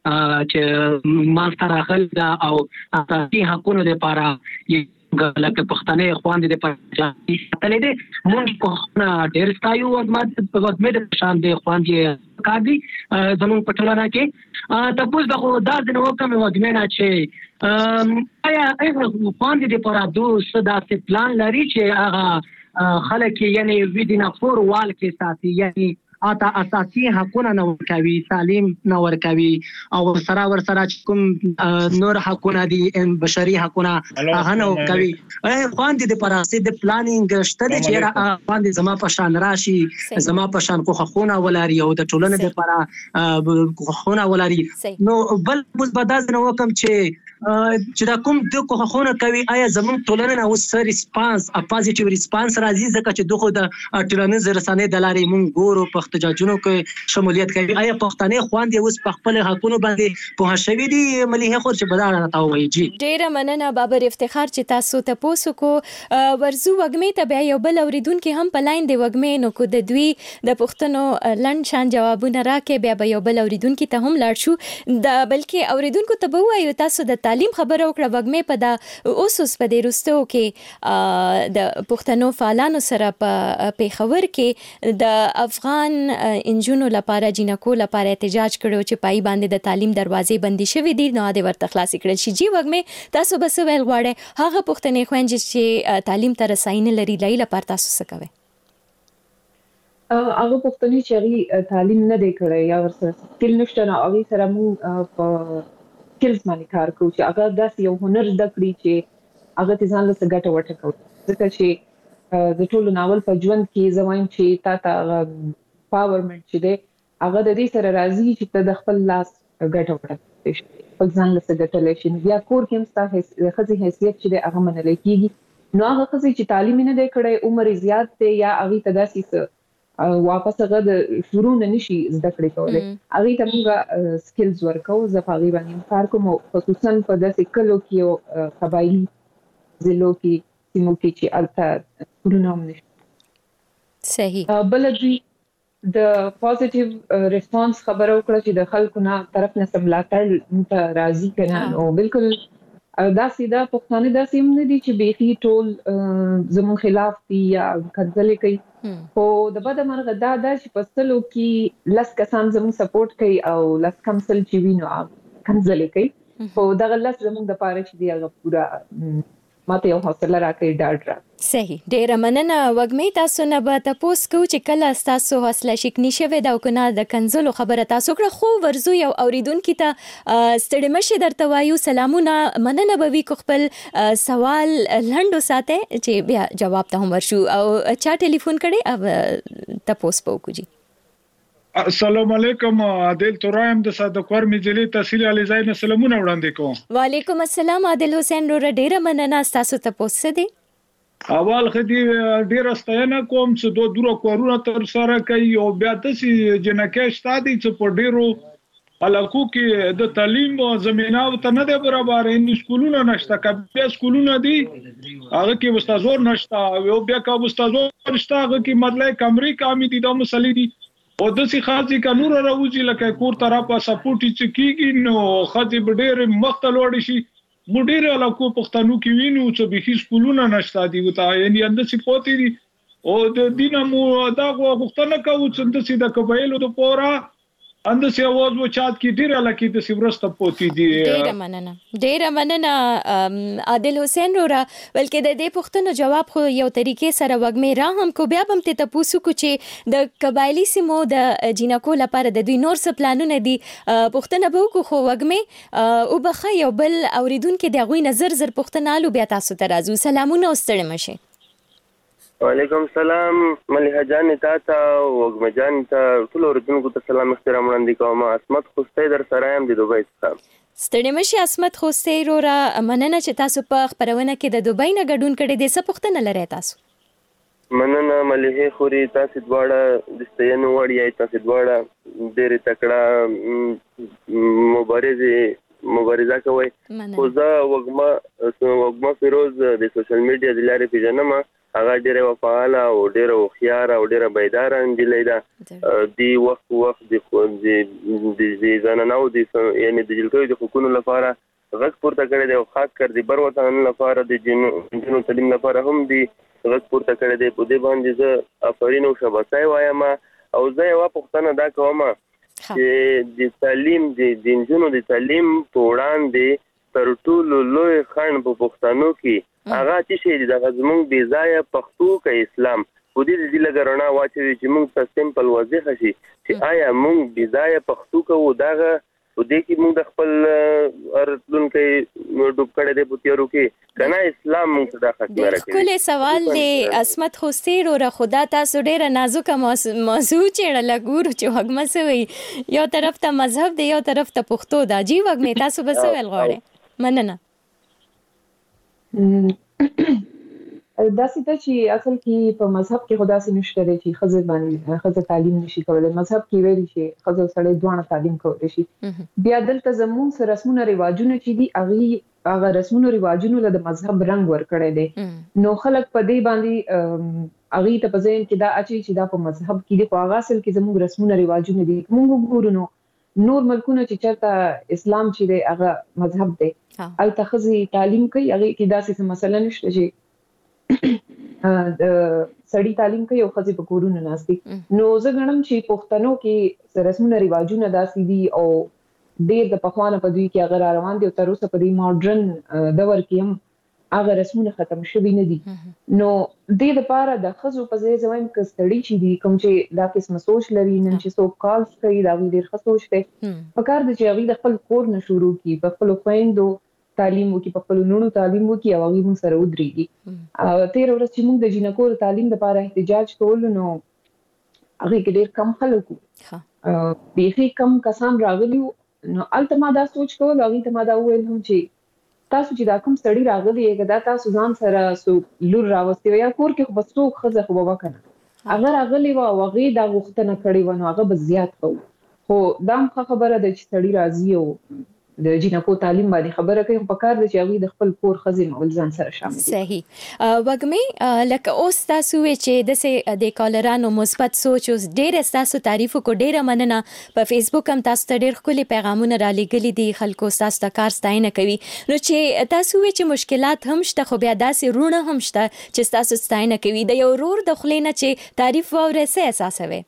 S2: چې ماستر اخل دا او اساسي حقوقو لپاره لکه پښتنې خواندې د پنځه تلې دي مونږ کوخونه ډېر ستایو وګما د شان د خواندې کاږي زموږ په ټولنه کې تاسو دغه دا د نو کوم وګمنه چې آیا خواندې د لپاره دوه داسې پلان لري چې هغه خلک یعنی ویدینا فور وال کې ساتي، یعنی اته اساسي حقوقونه نه ورکوي، تعلیم نه ورکوي او ورسره کوم نور حقوقونه دي بشري حقوقونه هغه نه ورکوي. خواندې د پراسته د پلانینګ شته چې خواندې زما په شان راشي، زما په شان کوخونه ولري او د ټولنې لپاره کوخونه ولري. نو بل مثبت نه وکم چې دا کوم د کوخونه کوي، آیا زموږ ټولنه نه اوس ریسپانس پوزټیو ریسپانس راځي ځکه چې دغه د ټولنیز رسنۍ د لارې مونږ ګورو په احتجاجونو کې شمولیت کوي. آیا پښتنې خواندې اوس په خپل حقونو باندې په شوي دي مليحه خور چې بداړه تا وایي؟ جی
S1: ډیره مننه بابر افتخار چې تاسو ته پوسو کو ورزو وګمې ته بیا یو بل اوریدونکو هم په لاین دی وګمې نو کو د دوی د پښتنو لند شان جوابونه راکې بیا به یو بل اوریدونکو ته هم لاړ شو د بلکې اوریدونکو ته به وایو تاسو د تعلیم خبره وکړه وګمې په د اوسوس په دې رستو کې د پښتنو فعالانو سره په پیښور کې د افغان انجونو لپاره جنکو لپاره احتجاج کړو چې پای باندې د تعلیم دروازې بندي شوې دي نو د ورته خلاص کړل شي. جی وګمې تاسو بس ویل غواړئ هغه پښتنې خويندې چې تعلیم ته رساینه لري لای لپاره تاسو څه کوئ؟
S4: هغه پښتنې چې تعلیم نه دی کړی یا ورسره سکل نشته نو هغه سره مو په سکلز باندې کار کوو چې هغه داسې یو هنر زده کړي چې هغه ته ځان له څه ګټه وټه کوي. ځکه چې د ټولو ناول په ژوند کې زموږ چې تا پاورمنت چې دی هغه د دې سره راځي چې ته د خپل لاس ګټه وکړې شي په ځان له څه ګټه لشي. بیا کور کې هم ستاسو خزي حیثیت چې دی هغه منل کېږي. نو هغه خزي چې تعلیم نه دی کړی عمر زیات دی یا هغه ته داسې واپس هغه د شروع نه نشي زده کړې کولای هغه ته موږ سکلز ورکو زفاغي باندې کار کوم خصوصا په داسې کلو کې او قبایلی ضلعو کې سیمو کې چې البته ټولنه هم نشي
S1: صحیح.
S4: بل د پوزټیو ریسپانس خبره وکړه چې د خلکو نه طرف نه سملاتړ مت راضي کنه او بالکل دا سیده پښتانه دا سیم نه دي چې بیخي ټول زمون خلاف دي یا کنځلې کوي. خو د بده مرغه دا چې پستلو کې لس کسان زمون سپورټ کوي او لس کمسل چې وینو کنځلې کوي. خو دا لس زمون د پاره چې دی هغه پورا ماته یو حوصله راکړي ډاډ را.
S1: صحیح. ډیره مننه وګمې تاسو نه به تاسو کو چې کله تاسو حوصله شکنی شوه دا کنه د کنزلو خبره تاسو کړه خو ورزو یو اوریدونکو ته ستړي مشه درته وایو سلامونه مننه به وی خپل سوال لنډو ساته چې بیا جواب ته هم ورشو او چا ټلیفون کړي او تاسو پوکو جی.
S5: السلام علیکم عادل تورایم د صادقور مجلې تحصیل علی زاین سلامونه وړاندې کوم.
S1: وعلیکم السلام عادل حسین رو ډیره مننه تاسو ته پوسه دي.
S5: اول خدي ډیره ستاینه کوم چې دوه دورو کورونه تر سره کوي او بیا تاسو جنکه شتادي چې په ډیرو علاقو کې د تعلیم زمينه ته نه دی برابر ان سکولونه نشته کبه سکولونه دي هغه کې استادور نشته او بیا کا استادور نشته هغه کې مطلب کمرې کمی دي د مسلې دي او د سي خاصي قانون راوځي لکه کور طرفه سپورټ چې کیږي نو خاصي ډېر مختلوړ شي مډیر علاقو پښتنو کې وینو چې به سکولونه نشته دي وتا یعنی اند څه پوتې دي او د دینه مو دا غوښتنه کوو چې د قبایلو د پورا اند څه आवाज و چات کې ډیر علاقې د سیورسته پوتې دي.
S1: ډیر مننه عادل حسین رورا بلکې د دې پوښتنو جواب خو یو طریقې سره وګمې را هم کو بیا هم ته تاسو کو چې د قبایلی سیمو د جنکو لپاره د دوی نور څه پلانونه دي پوښتنه به کو خو وګمې او بخا یو بل اوریدونکو د غوي نظر زر پوښتنه الو بیا تاسو ته راځو. سلامونه واستړم شي.
S6: وعلیکم سلام مليحه جان تاسو وګم جان ټول اوریدونکو ته سلام احترام وړاندې کوم. اسمت خوسته در سره يم د دوبۍ څخه.
S1: ستړي مشي اسمت خوسته رورا مننه چې تاسو په خبرونه کې د دوبۍ نه ګډون کړي د څه پوښتنه لري تاسو.
S6: مننه مليحه خوري تاسو دواړه د ستینو وړي تاسو دواړه ډېر تکړه مبارزه کوي. خو زه وګما فیروز د سوشل میډیا د لارې پیژنم. هغه ډېر وفعال او ډېر خوشیار او ډېر بیدار انجلۍ ده. دی وخت د زنانو یعنی د جلکوي د حقوقو لپاره غږ پورته کړی دی او خاص کر د بر وطن لپاره د جنونو تعلیم لپاره هم دی غږ پورته کړی دی. په دې باندې زه آفرین او شاباسي وایم او زه یو پوښتنه دا کوم چې د تعلیم د جنونو د تعلیم په وړاندې تر ټولو لوی خنډ په پښتنو کې هغه چې د زمونږ بې ځایه پښتو کې اسلام په دې لګرونه واچوي چې موږ ته سیمپل وضاحت شي چې آیا موږ بې ځایه پښتو کوو دغه په دې کې موږ د خپل ارتلونکو ډوب کړی دی په تیارو کې کنه اسلام موږ ته ختمه راکړي.
S1: کله سوال دی اسمت خوستیر او خدا تاسو ډیره نازکه موضوع چېړل ګورو چې هغه مسوي یو طرف ته مذهب دی یو طرف ته پښتو دا جی وګ تاسو بس ول غواړي. مننه.
S4: دا څه چې اصل کې په مذهب کې خدا سي نشته دی چې خزه باندې خزه تعلیم نشي کولای. مذهب کې ویل شي خزه سره دوه تعلیم کولای شي. بیا دلته زموږ سره رسمونه رواجونه چې دي هغه رسمونه رواجونه له مذهب رنگ ور کړی دي. نو خلک په دې باندې هغه ته په ځین کې دا اچي چې دا په مذهب کې دي. په هغه اصل کې زموږ رسمونه رواجونه دي. موږ ګورو نور ملکونه چې چرته اسلام چې دی هغه مذهب دی الته خزي تعلیم کوي هغه کې داسې مسله نشته چې سړی تعلیم کوي او خزي په کورونه ناشتي. نو زه غنم چې پښتنو کې رسمونه رواجونه داسې دي او ډېر د پخوانه په دوی کې هغه روان دي او تر اوسه په دې ماډرن دور کې هم هغه رسمونه ختم شوي نه دي. نو د لپاره د خزو په ځای زموږ کستړي چې دي کوم چې دا قسم سوچ لري نن چې څوک کال کوي دا ډېر ښه سوچ دی. په کار د چې هغه د خپل کور نه شروع کی په خپل خويندو تعلیم وکي په خپل نونو تعلیم وکي او هغه مون سره ودرېږي. تیر ورځ چې موږ د جنکو تعلیم لپاره احتجاج کول نو هغه کې ډېر کم خلکو بیخي کم کسان راغلي. نو الته ما دا سوچ کول هغه ته ما دا ویل هم چې تاسو چې دا کوم سړی راغلی یې دا تاسو ځان سره سو لور راوستي یا کور کې خو بسو خزه خو وکنه اگر راغلی و هغه دا غوښتنه کړې و نو هغه به زیات خو دا خبره ده چې سړی راضي او د جنکو تعلیم باندې خبره کوي په کار د چې د خپل کور خزي مول ځان سره شامل.
S1: صحیح وګمې لکه اوس تاسو چې د کالرانو مثبت سوچ اوس ډېر تاسو تعریف کو ډېر مننه. په فیسبوک هم تاسو ته ډېر خولي پیغامونه را لګلي دي خلکو تاسو ته کار ستاینه کوي. نو چې تاسو چې مشکلات هم شته خو بیا داسې رونه هم شته چې تاسو ستاینه کوي د یو رور د خلینه چې تعریف وره څه احساسوي.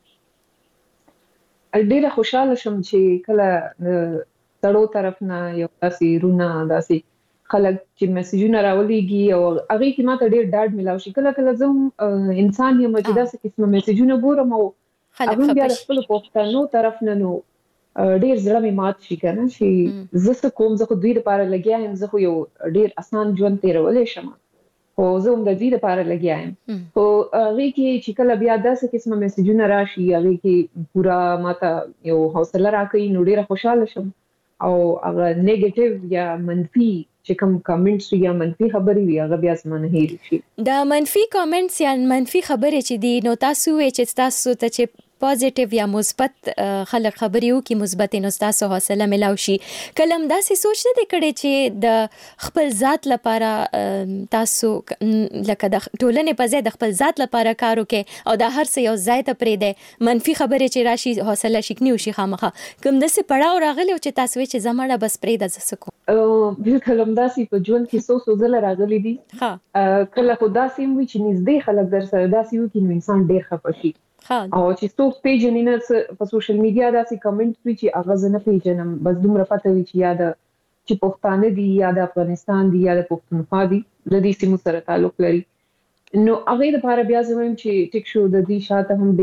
S4: ډېر خوشاله شم چې کله تړو طرف نه یو داسې رونه داسې خلک چې میسجونه راولېږي او هغه کې ماته ډېر ډاډ ملاوي شي. کله زه انسان یم چې داسې قسمه میسجونه ګورم او هغه بیا خپل پښتنو طرف نه نو ډېر زړه مې مات شي کنه چې زه کوم زه خو دوی لپاره لګیا یم. زه خو یو ډېر اسان ژوند تیرولې شم او زه هم د دوی لپاره لګیا یم. خو هغه کې چې کله بیا داسې قسمه میسجونه راشي هغه کې پورا ماته یو حوصله راکوي نو ډېر خوشاله شم. او هغه نیگیټیو یا منفي چې کوم کامنټس یا منفي خبرې وي هغه بیا زمونه هېر شي.
S1: دا منفي کامنټس یا منفي خبرې چې دي نو تاسو چې تاسو ته چې پوزټیو یا مثبت خلک خبرې وکړي مثبت نو تاسو حوصله ملاو شي. کلم داسې سوچ نه دی کړی چې د خپل ذات لپاره تاسو لکه د ټولنې په ځای د خپل ذات لپاره کار وکړي او دا هر څه یو ځای ته پرېږدئ منفي خبرې چې راشي حوصله شکني وشي خامخا کوم داسې پړاو راغلی او چې تاسو چې زمړه بس پرېږده زه څه کوم.
S4: بالکل همداسې په ژوند کې څو ځله راغلي دي. کله خو داسې وي چې نږدې خلک در سره داسې وي چې انسان ډېر خفه شي او چې څوک پیژنې نه په سوشل میډیا داسې کمنټ وي چې هغه زه نه پیژنم بس دومره پته وي چې یا د چې پښتانه دي یا د افغانستان دي یا د پښتونخوا دي د دې سیمو سره تعلق لري نو هغه لپاره بیا زه وایم چې ټیک شو د دې شاته هم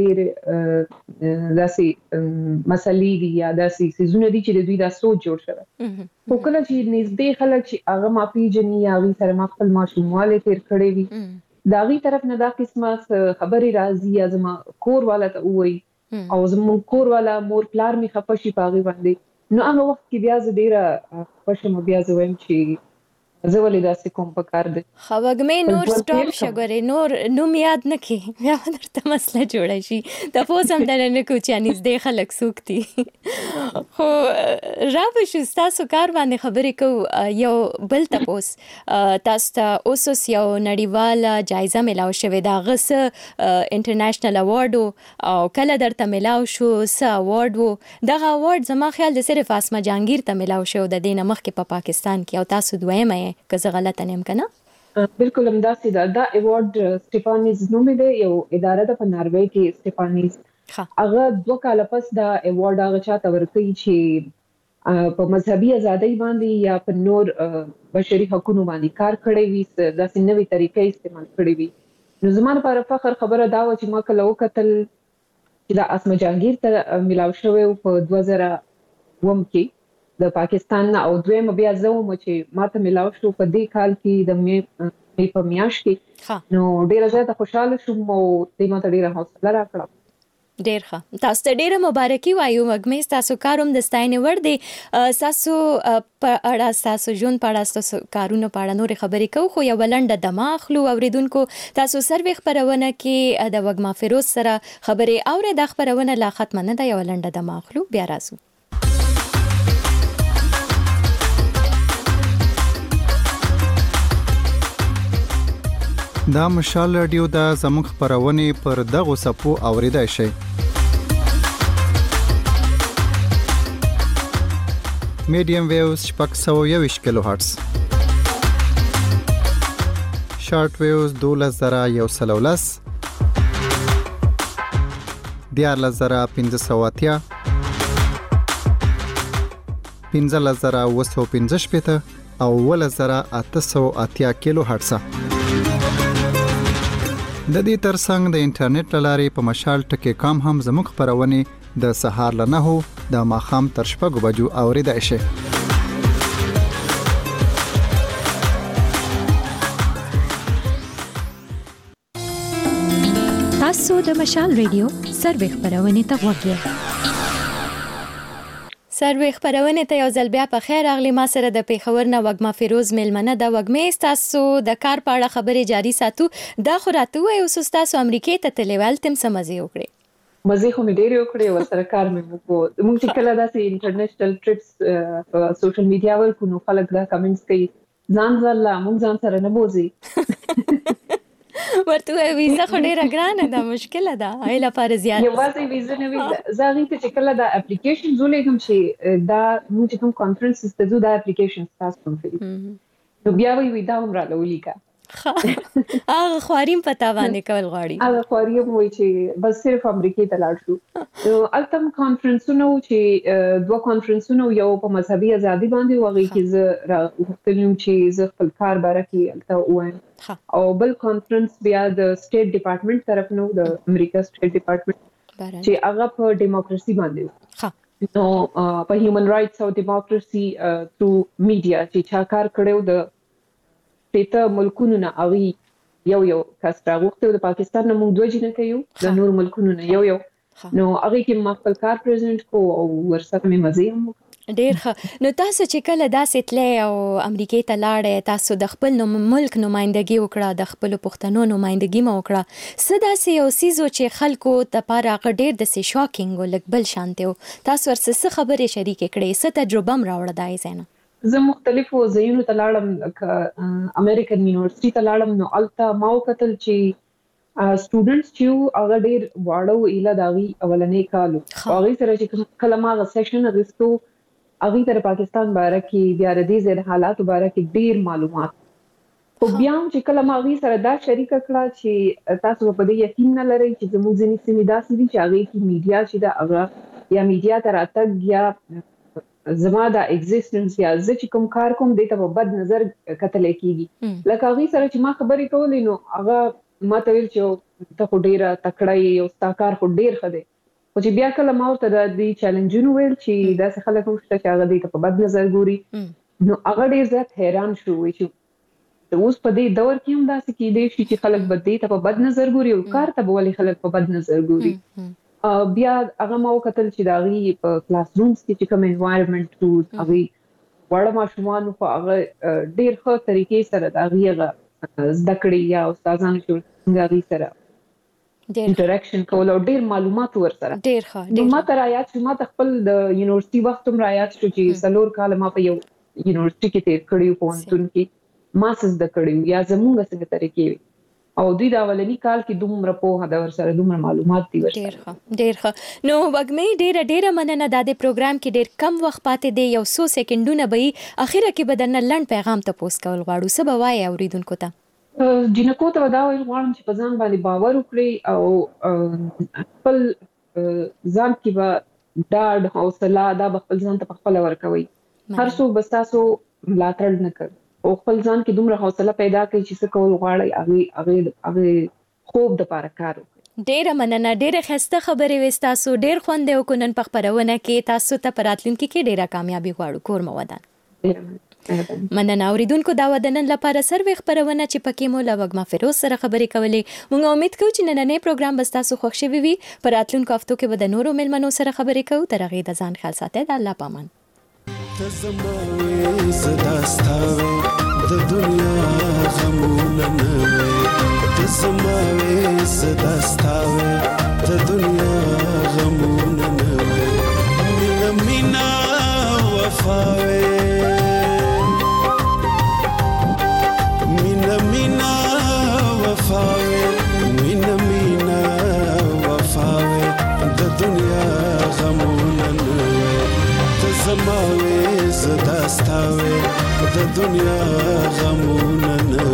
S4: ډېر داسې مسلې دي یا داسې سيزونه دي چې د دوی دا سوچ جوړ شوی خو کله چې نږدې خلک چې هغه ما پیژني یا هغې سره ما خپل ماشوموالی تېر کړی وي د هغې طرف نه دا قسمه خبرې راځي یا زما کور والا ته ووایي او زموږ کور والا مور پلار مې خفه شي په هغې باندې نو هغه وخت کې بیا زه ډېره خفه شم بیا زه وایم چې زه ولې داسې کوم په کار دی
S1: خو وږمې نور سټاپ شه ګورې نور نوم یاد نه کړې بیا به درته مسله جوړه شي تپوس هم درنه نه کوو چې نږدې خلک څوک دي خو رابه شو ستاسو کار باندې خبرې کوو یو بل تپوس تاسو ته اوس یو نړیواله جایزه میلاو شوې ده هغه څه انټرنیشنل اواډ او کله درته میلاو شو څه اواډ و دغه اواډ زما خیال د صرف اسمه جهانګیر ته میلاو شو د دې نه مخکې په پاکستان کې او تاسو دویمه که زه غلطه نه یم که نه
S4: بالکل همداسې ده دا ایوارډ سټیفانیز نوم دی یو اداره ده په ناروې کې سټیفانیز هغه 2 کاله پس دا ایوارډ هغه چاته ورکوي چې په مذهبي ازادۍ باندې یا په نور بشري حقوقو باندې کار کړی وي داسې نوې طریقې استعمال کړې وي نو زما لپاره فخر خبره دا وه چې ما کله وکتل چې دا اسمه جهانګیر ته میلاو شوی په 2002 کې د پاکستان نه او دویم بیا زه وم چې ماته میلاو شو په دې کال کې د مې په میاشت کې نو ډیره زیاته خوشاله شوم او دې ماته ډیره حوصله راکړه
S1: ډیر ښه تاسو ته ډیره مبارکي وایو وږمې تاسو کاروم د ستاینې ور دی تاسو په اړه تاسو ژوند په اړه تاسو کارونه په اړه نور خبرې کوو خو یو بلنډه دماغ خلو اوریدونکو تاسو سروي خبرونه کې د وږما فیروز سره خبرې اورې د خبرونه لا ختم نه ده یو بلنډه دماغ خلو بیا راځو
S10: دا مشال رادیو دا زموږ خبرونه پر دغه سپو اوریدای شي میډیم ویوز 621 کیلو هرتز شارټ ویوز 2110 14580 15515 او 1880 کیلو هرتز د دې ترڅنګ د انټرنیټ لارې په مشال ټکی کام هم زموږ خبرونه د سهار ل 9 د ماخام تر 6 بجو اوریدای شي
S1: تاسو د مشال ریډیو سروي خبرونه ته وګورئ سروي خبرونه ته یو ځل بیا په خیر اغلی ما سره د پیښور نه وږما فیروز ملمنه د وږمې تاسو د کار په اړه خبرې جاری ساتو دا خو راته وای اوس تاسو امریکای ته تلوال تم سمځي وکړي
S4: مزه خو مې ډېر وکړي ور سره کار مې وکړو موږ چې کله داسې انټرنیشنل ټریپس په سوشل میډیا ورکو نو خلک دا کمنټس کوي ځان ځلا موږ ځان سره نه بوزي
S1: ورته ویزه خو ډیره ګرانه ده مشکله ده ایله پر زیات
S4: یو واسي ویزه نه ویزه زاغی ته چې کله دا اپلیکیشن زولېږم چې دا موږ کوم کانفرنس ته زو دا اپلیکیشن تاسو کوم فری نو بیا وی دا هم را لولیکا
S1: هغه خواریم پتا باندې کول غواړي
S4: هغه خواریم وای چې بس صرف امریکای ته لاړ شو نو التم کانفرنسونه چې 2 کانفرنسونه یو په مذهبي ازادي باندې وغوي کې زه راغلم چې زه خپل کار باره کې الته وایم او بل کانفرنس بیا د سټیټ ډپارټمنټ طرف نو د امریکا سټیټ ډپارټمنټ چې هغه په دیموکراسي باندې نو په هیومن رائټس او دیموکراسي ثرو میډیا چې چا کار کړو د ته ملکونو نه اوی یو کس راغوخته د پاکستان نه موږ دوه جنہ کيو د نور ملکونو نه یو نو هغه کې ما خپل کار پریزنټ کو او ورسره مې مزه هم
S1: ډیر ښه. نو تاسو چې کله داسې تلې او امریکای ته لاړې، تاسو د خپل ملک نمائندګي وکړه، د خپل پښتنو نمائندګي مو وکړه، څه داسې یو څیزو چې خلکو ته پاره ډیر د سي شاکینګ ولګ بل شانته و، تاسو ورسره خبرې شریک کړې، څه تجربه م راوړه دای زنه؟
S4: زه مختلفو ځایونو ته لاړم، امریکن یونیورسيټي ته لاړم، نو الته ما وکتل چې سټوډنټس چې هغه ډیر واړو اله داوی اولنې کالو هغه سره چې کله ما غو سیشن غوښتو هغه تر پاکستان باره کې بیا د دې زړه حالات باره کې ډیر معلومات خو بیا چې کله ما غوښ سره دا شریک کړه چې تاسو په دې یقین نه لرئ چې زموږ ځینې سیمې داسې دي چې هغه کې میډیا چې دا هغه یا میډیا تر اتګ یا زما دا ایگزیسټنس یا زه چې کوم کار کوم دې ته په بد نظر کتل کېږي، لکه هغه سره چې ما خبرې کولې نو هغه ما ته ویل چې ته خو ډیره تکړه یې او ستا کار خو ډیر ښه دی، خو چې بیا کله ما ورته د دې چیلنجونو ویل چې داسې خلک هم شته چې هغه دې ته په بد نظر ګوري، نو هغه ډیر زیات حیران شو چې اوس په دې دور کې هم داسې کېدای شي چې خلک به دې ته په بد نظر ګوري او کار ته به ولې خلک په بد نظر ګوري. بیا هغه ما وکتل چې د هغې په کلاس رومز کې چې کوم انوایرمنټ و هغې واړه ماشومان خو هغه ډیر ښه طریقې سره د هغې هغه زده کړې یا استادانو چې څنګه هغې سره انټراکشن کول او ډیر معلومات ورسره
S1: ډیر ښه.
S4: نو ما ته رایاد شو، ما ته خپل د یونیورسيټي وخت هم رایاد شو چې 4 کال ما په یو یونیورسيټي کې تیر کړی په پوهنتون کې ماسټرز د کړی یا زموږ څنګه طریقې او دوی دا ولني کال کې دومره په هدا ورسره دومره معلومات دي ورسره.
S1: ډیر ښه ډیر ښه. نو وګمې ډیره مننه د دې پروګرام کې ډیر کم وخت پاتې دی، یو 100 سکندونه به اخیره کې بدن لړن پیغام ته پوسټ کول غواړو، څه به وایي اوریدونکو ته؟
S4: جنکو ته دا ویل غواړم چې په ځان باندې باور وکړي او خپل ځان کې به ډاډ حوصله دا به خپل ځان ته په خپل ورکوي، هر څوک به تاسو ملاتړ نه کوي او خپل ځان کې دومره حوصله پیدا کړئ چې څه کول غواړئ هغه خوب د پاره کار وکړئ.
S1: ډیره مننه، ډیره ښایسته خبرې وې تاسو، ډیر خوند یې وکړ نن په خپرونه کې، تاسو ته په راتلونکي کې ډیره کامیابی غواړو. کور مو ودان. مننه اوریدونکو، دا ودنن لپاره سروي خبرونه چې پکې مو له وګما فیروز سره خبرې کولې. موږ امید کوو چې نننې پروګرام به تاسو خوښ شوي وي. په راتلونکو هفتو کې به د نورو ملمنو سره خبرې کوو. تر هغې د ځان خیال ساتئ. د الله پامان.
S3: تزموي زداستاوي د دنیا غمونه نه تزموي زداستاوي د دنیا غمونه نه مینا وفاوي مینا وفاوي مینا وفاوي د دنیا غمونه نه تزموي زداستاوي د دنیا غمونه نه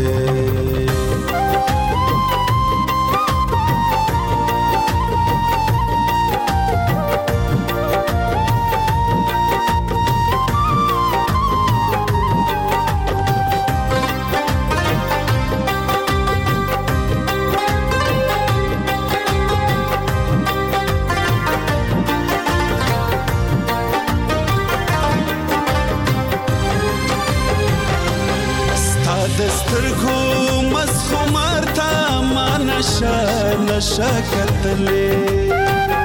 S3: نشا کتلې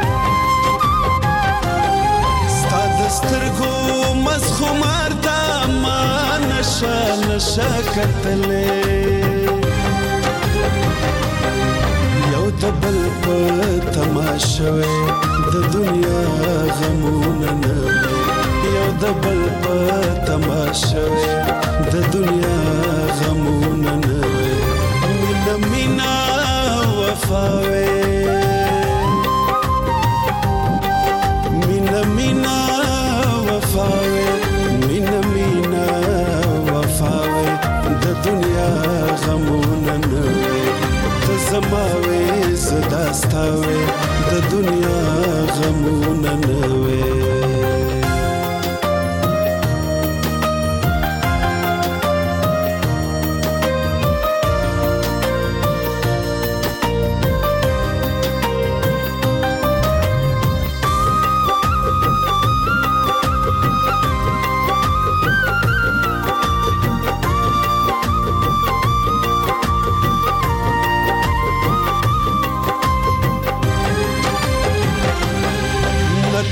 S3: ستا د سترګو مسخمار تا ما نشا کتلې یو د بل په تماشوي د دنیا غمونه نه یو د بل په تماشوي د دنیا غمونه نه مینا وفاوي مینا وفاوي مینا وفاوي د دنیا غمونه نه تزماوي زداستاوي د دنیا غمونه نه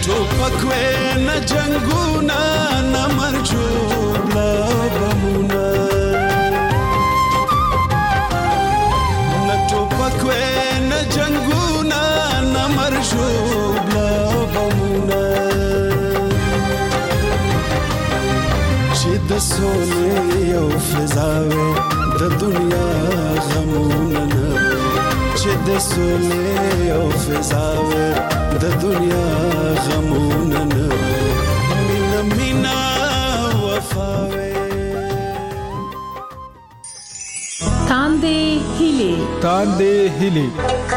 S3: ټوپک وې نه جنگونه نه مرجوبلا بمونه نه ټوپک وې نه جنگونه نه مرجوبلا بمونه چې د سولې یو فضا وې د دنیا غمونه نه چې د سولې یو فضا وې د دنیا غمونه نه مینا مینا وفاوي
S15: تاندې هلي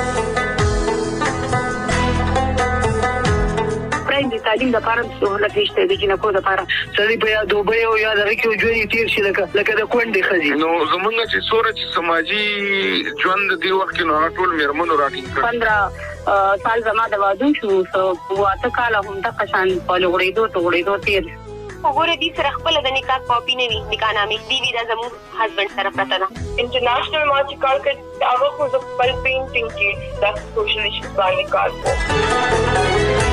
S7: د تعلیم لپاره سہولت نشته د جنکو لپاره سړي په یا دوبه او یا د ریکو ژوند تیر شي لکه د کونډې خزي
S9: نو زمونږ چې سورج سماجی ژوند دی وخت نو ټول میرمنو راټینګ
S7: 15 سال زما د وادو شو واته کال هم د قشان په لوړېدو تیر
S23: وګوره دې سره خپل د نکاح کاپی نه وي نکاح نامې دی دا زمو هسبند سره پراته ده انټرنیشنل مارچ کال کې هغه خو د خپل پینټینګ کې د سوشل ایشوز باندې کار کوي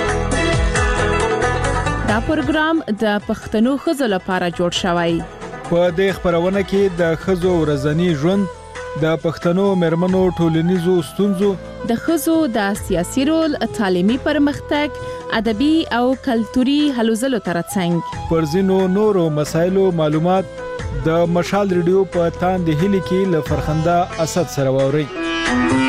S24: دا پروګرام د پښتنو خزو لپاره جوړ شوی
S15: په دې خبرونه کې د خزو ورځنی ژوند د پښتنو مرمنو ټولنیزو ستونزو
S24: د خزو د سیاسي رول تعلیمي پرمختګ ادبي او کلتوري هلو ځلو ترڅنګ
S15: پر ځینو نورو مسایلو معلومات د مشال ریډیو په تاندې هلي کې ل فرخنده اسد سره ووري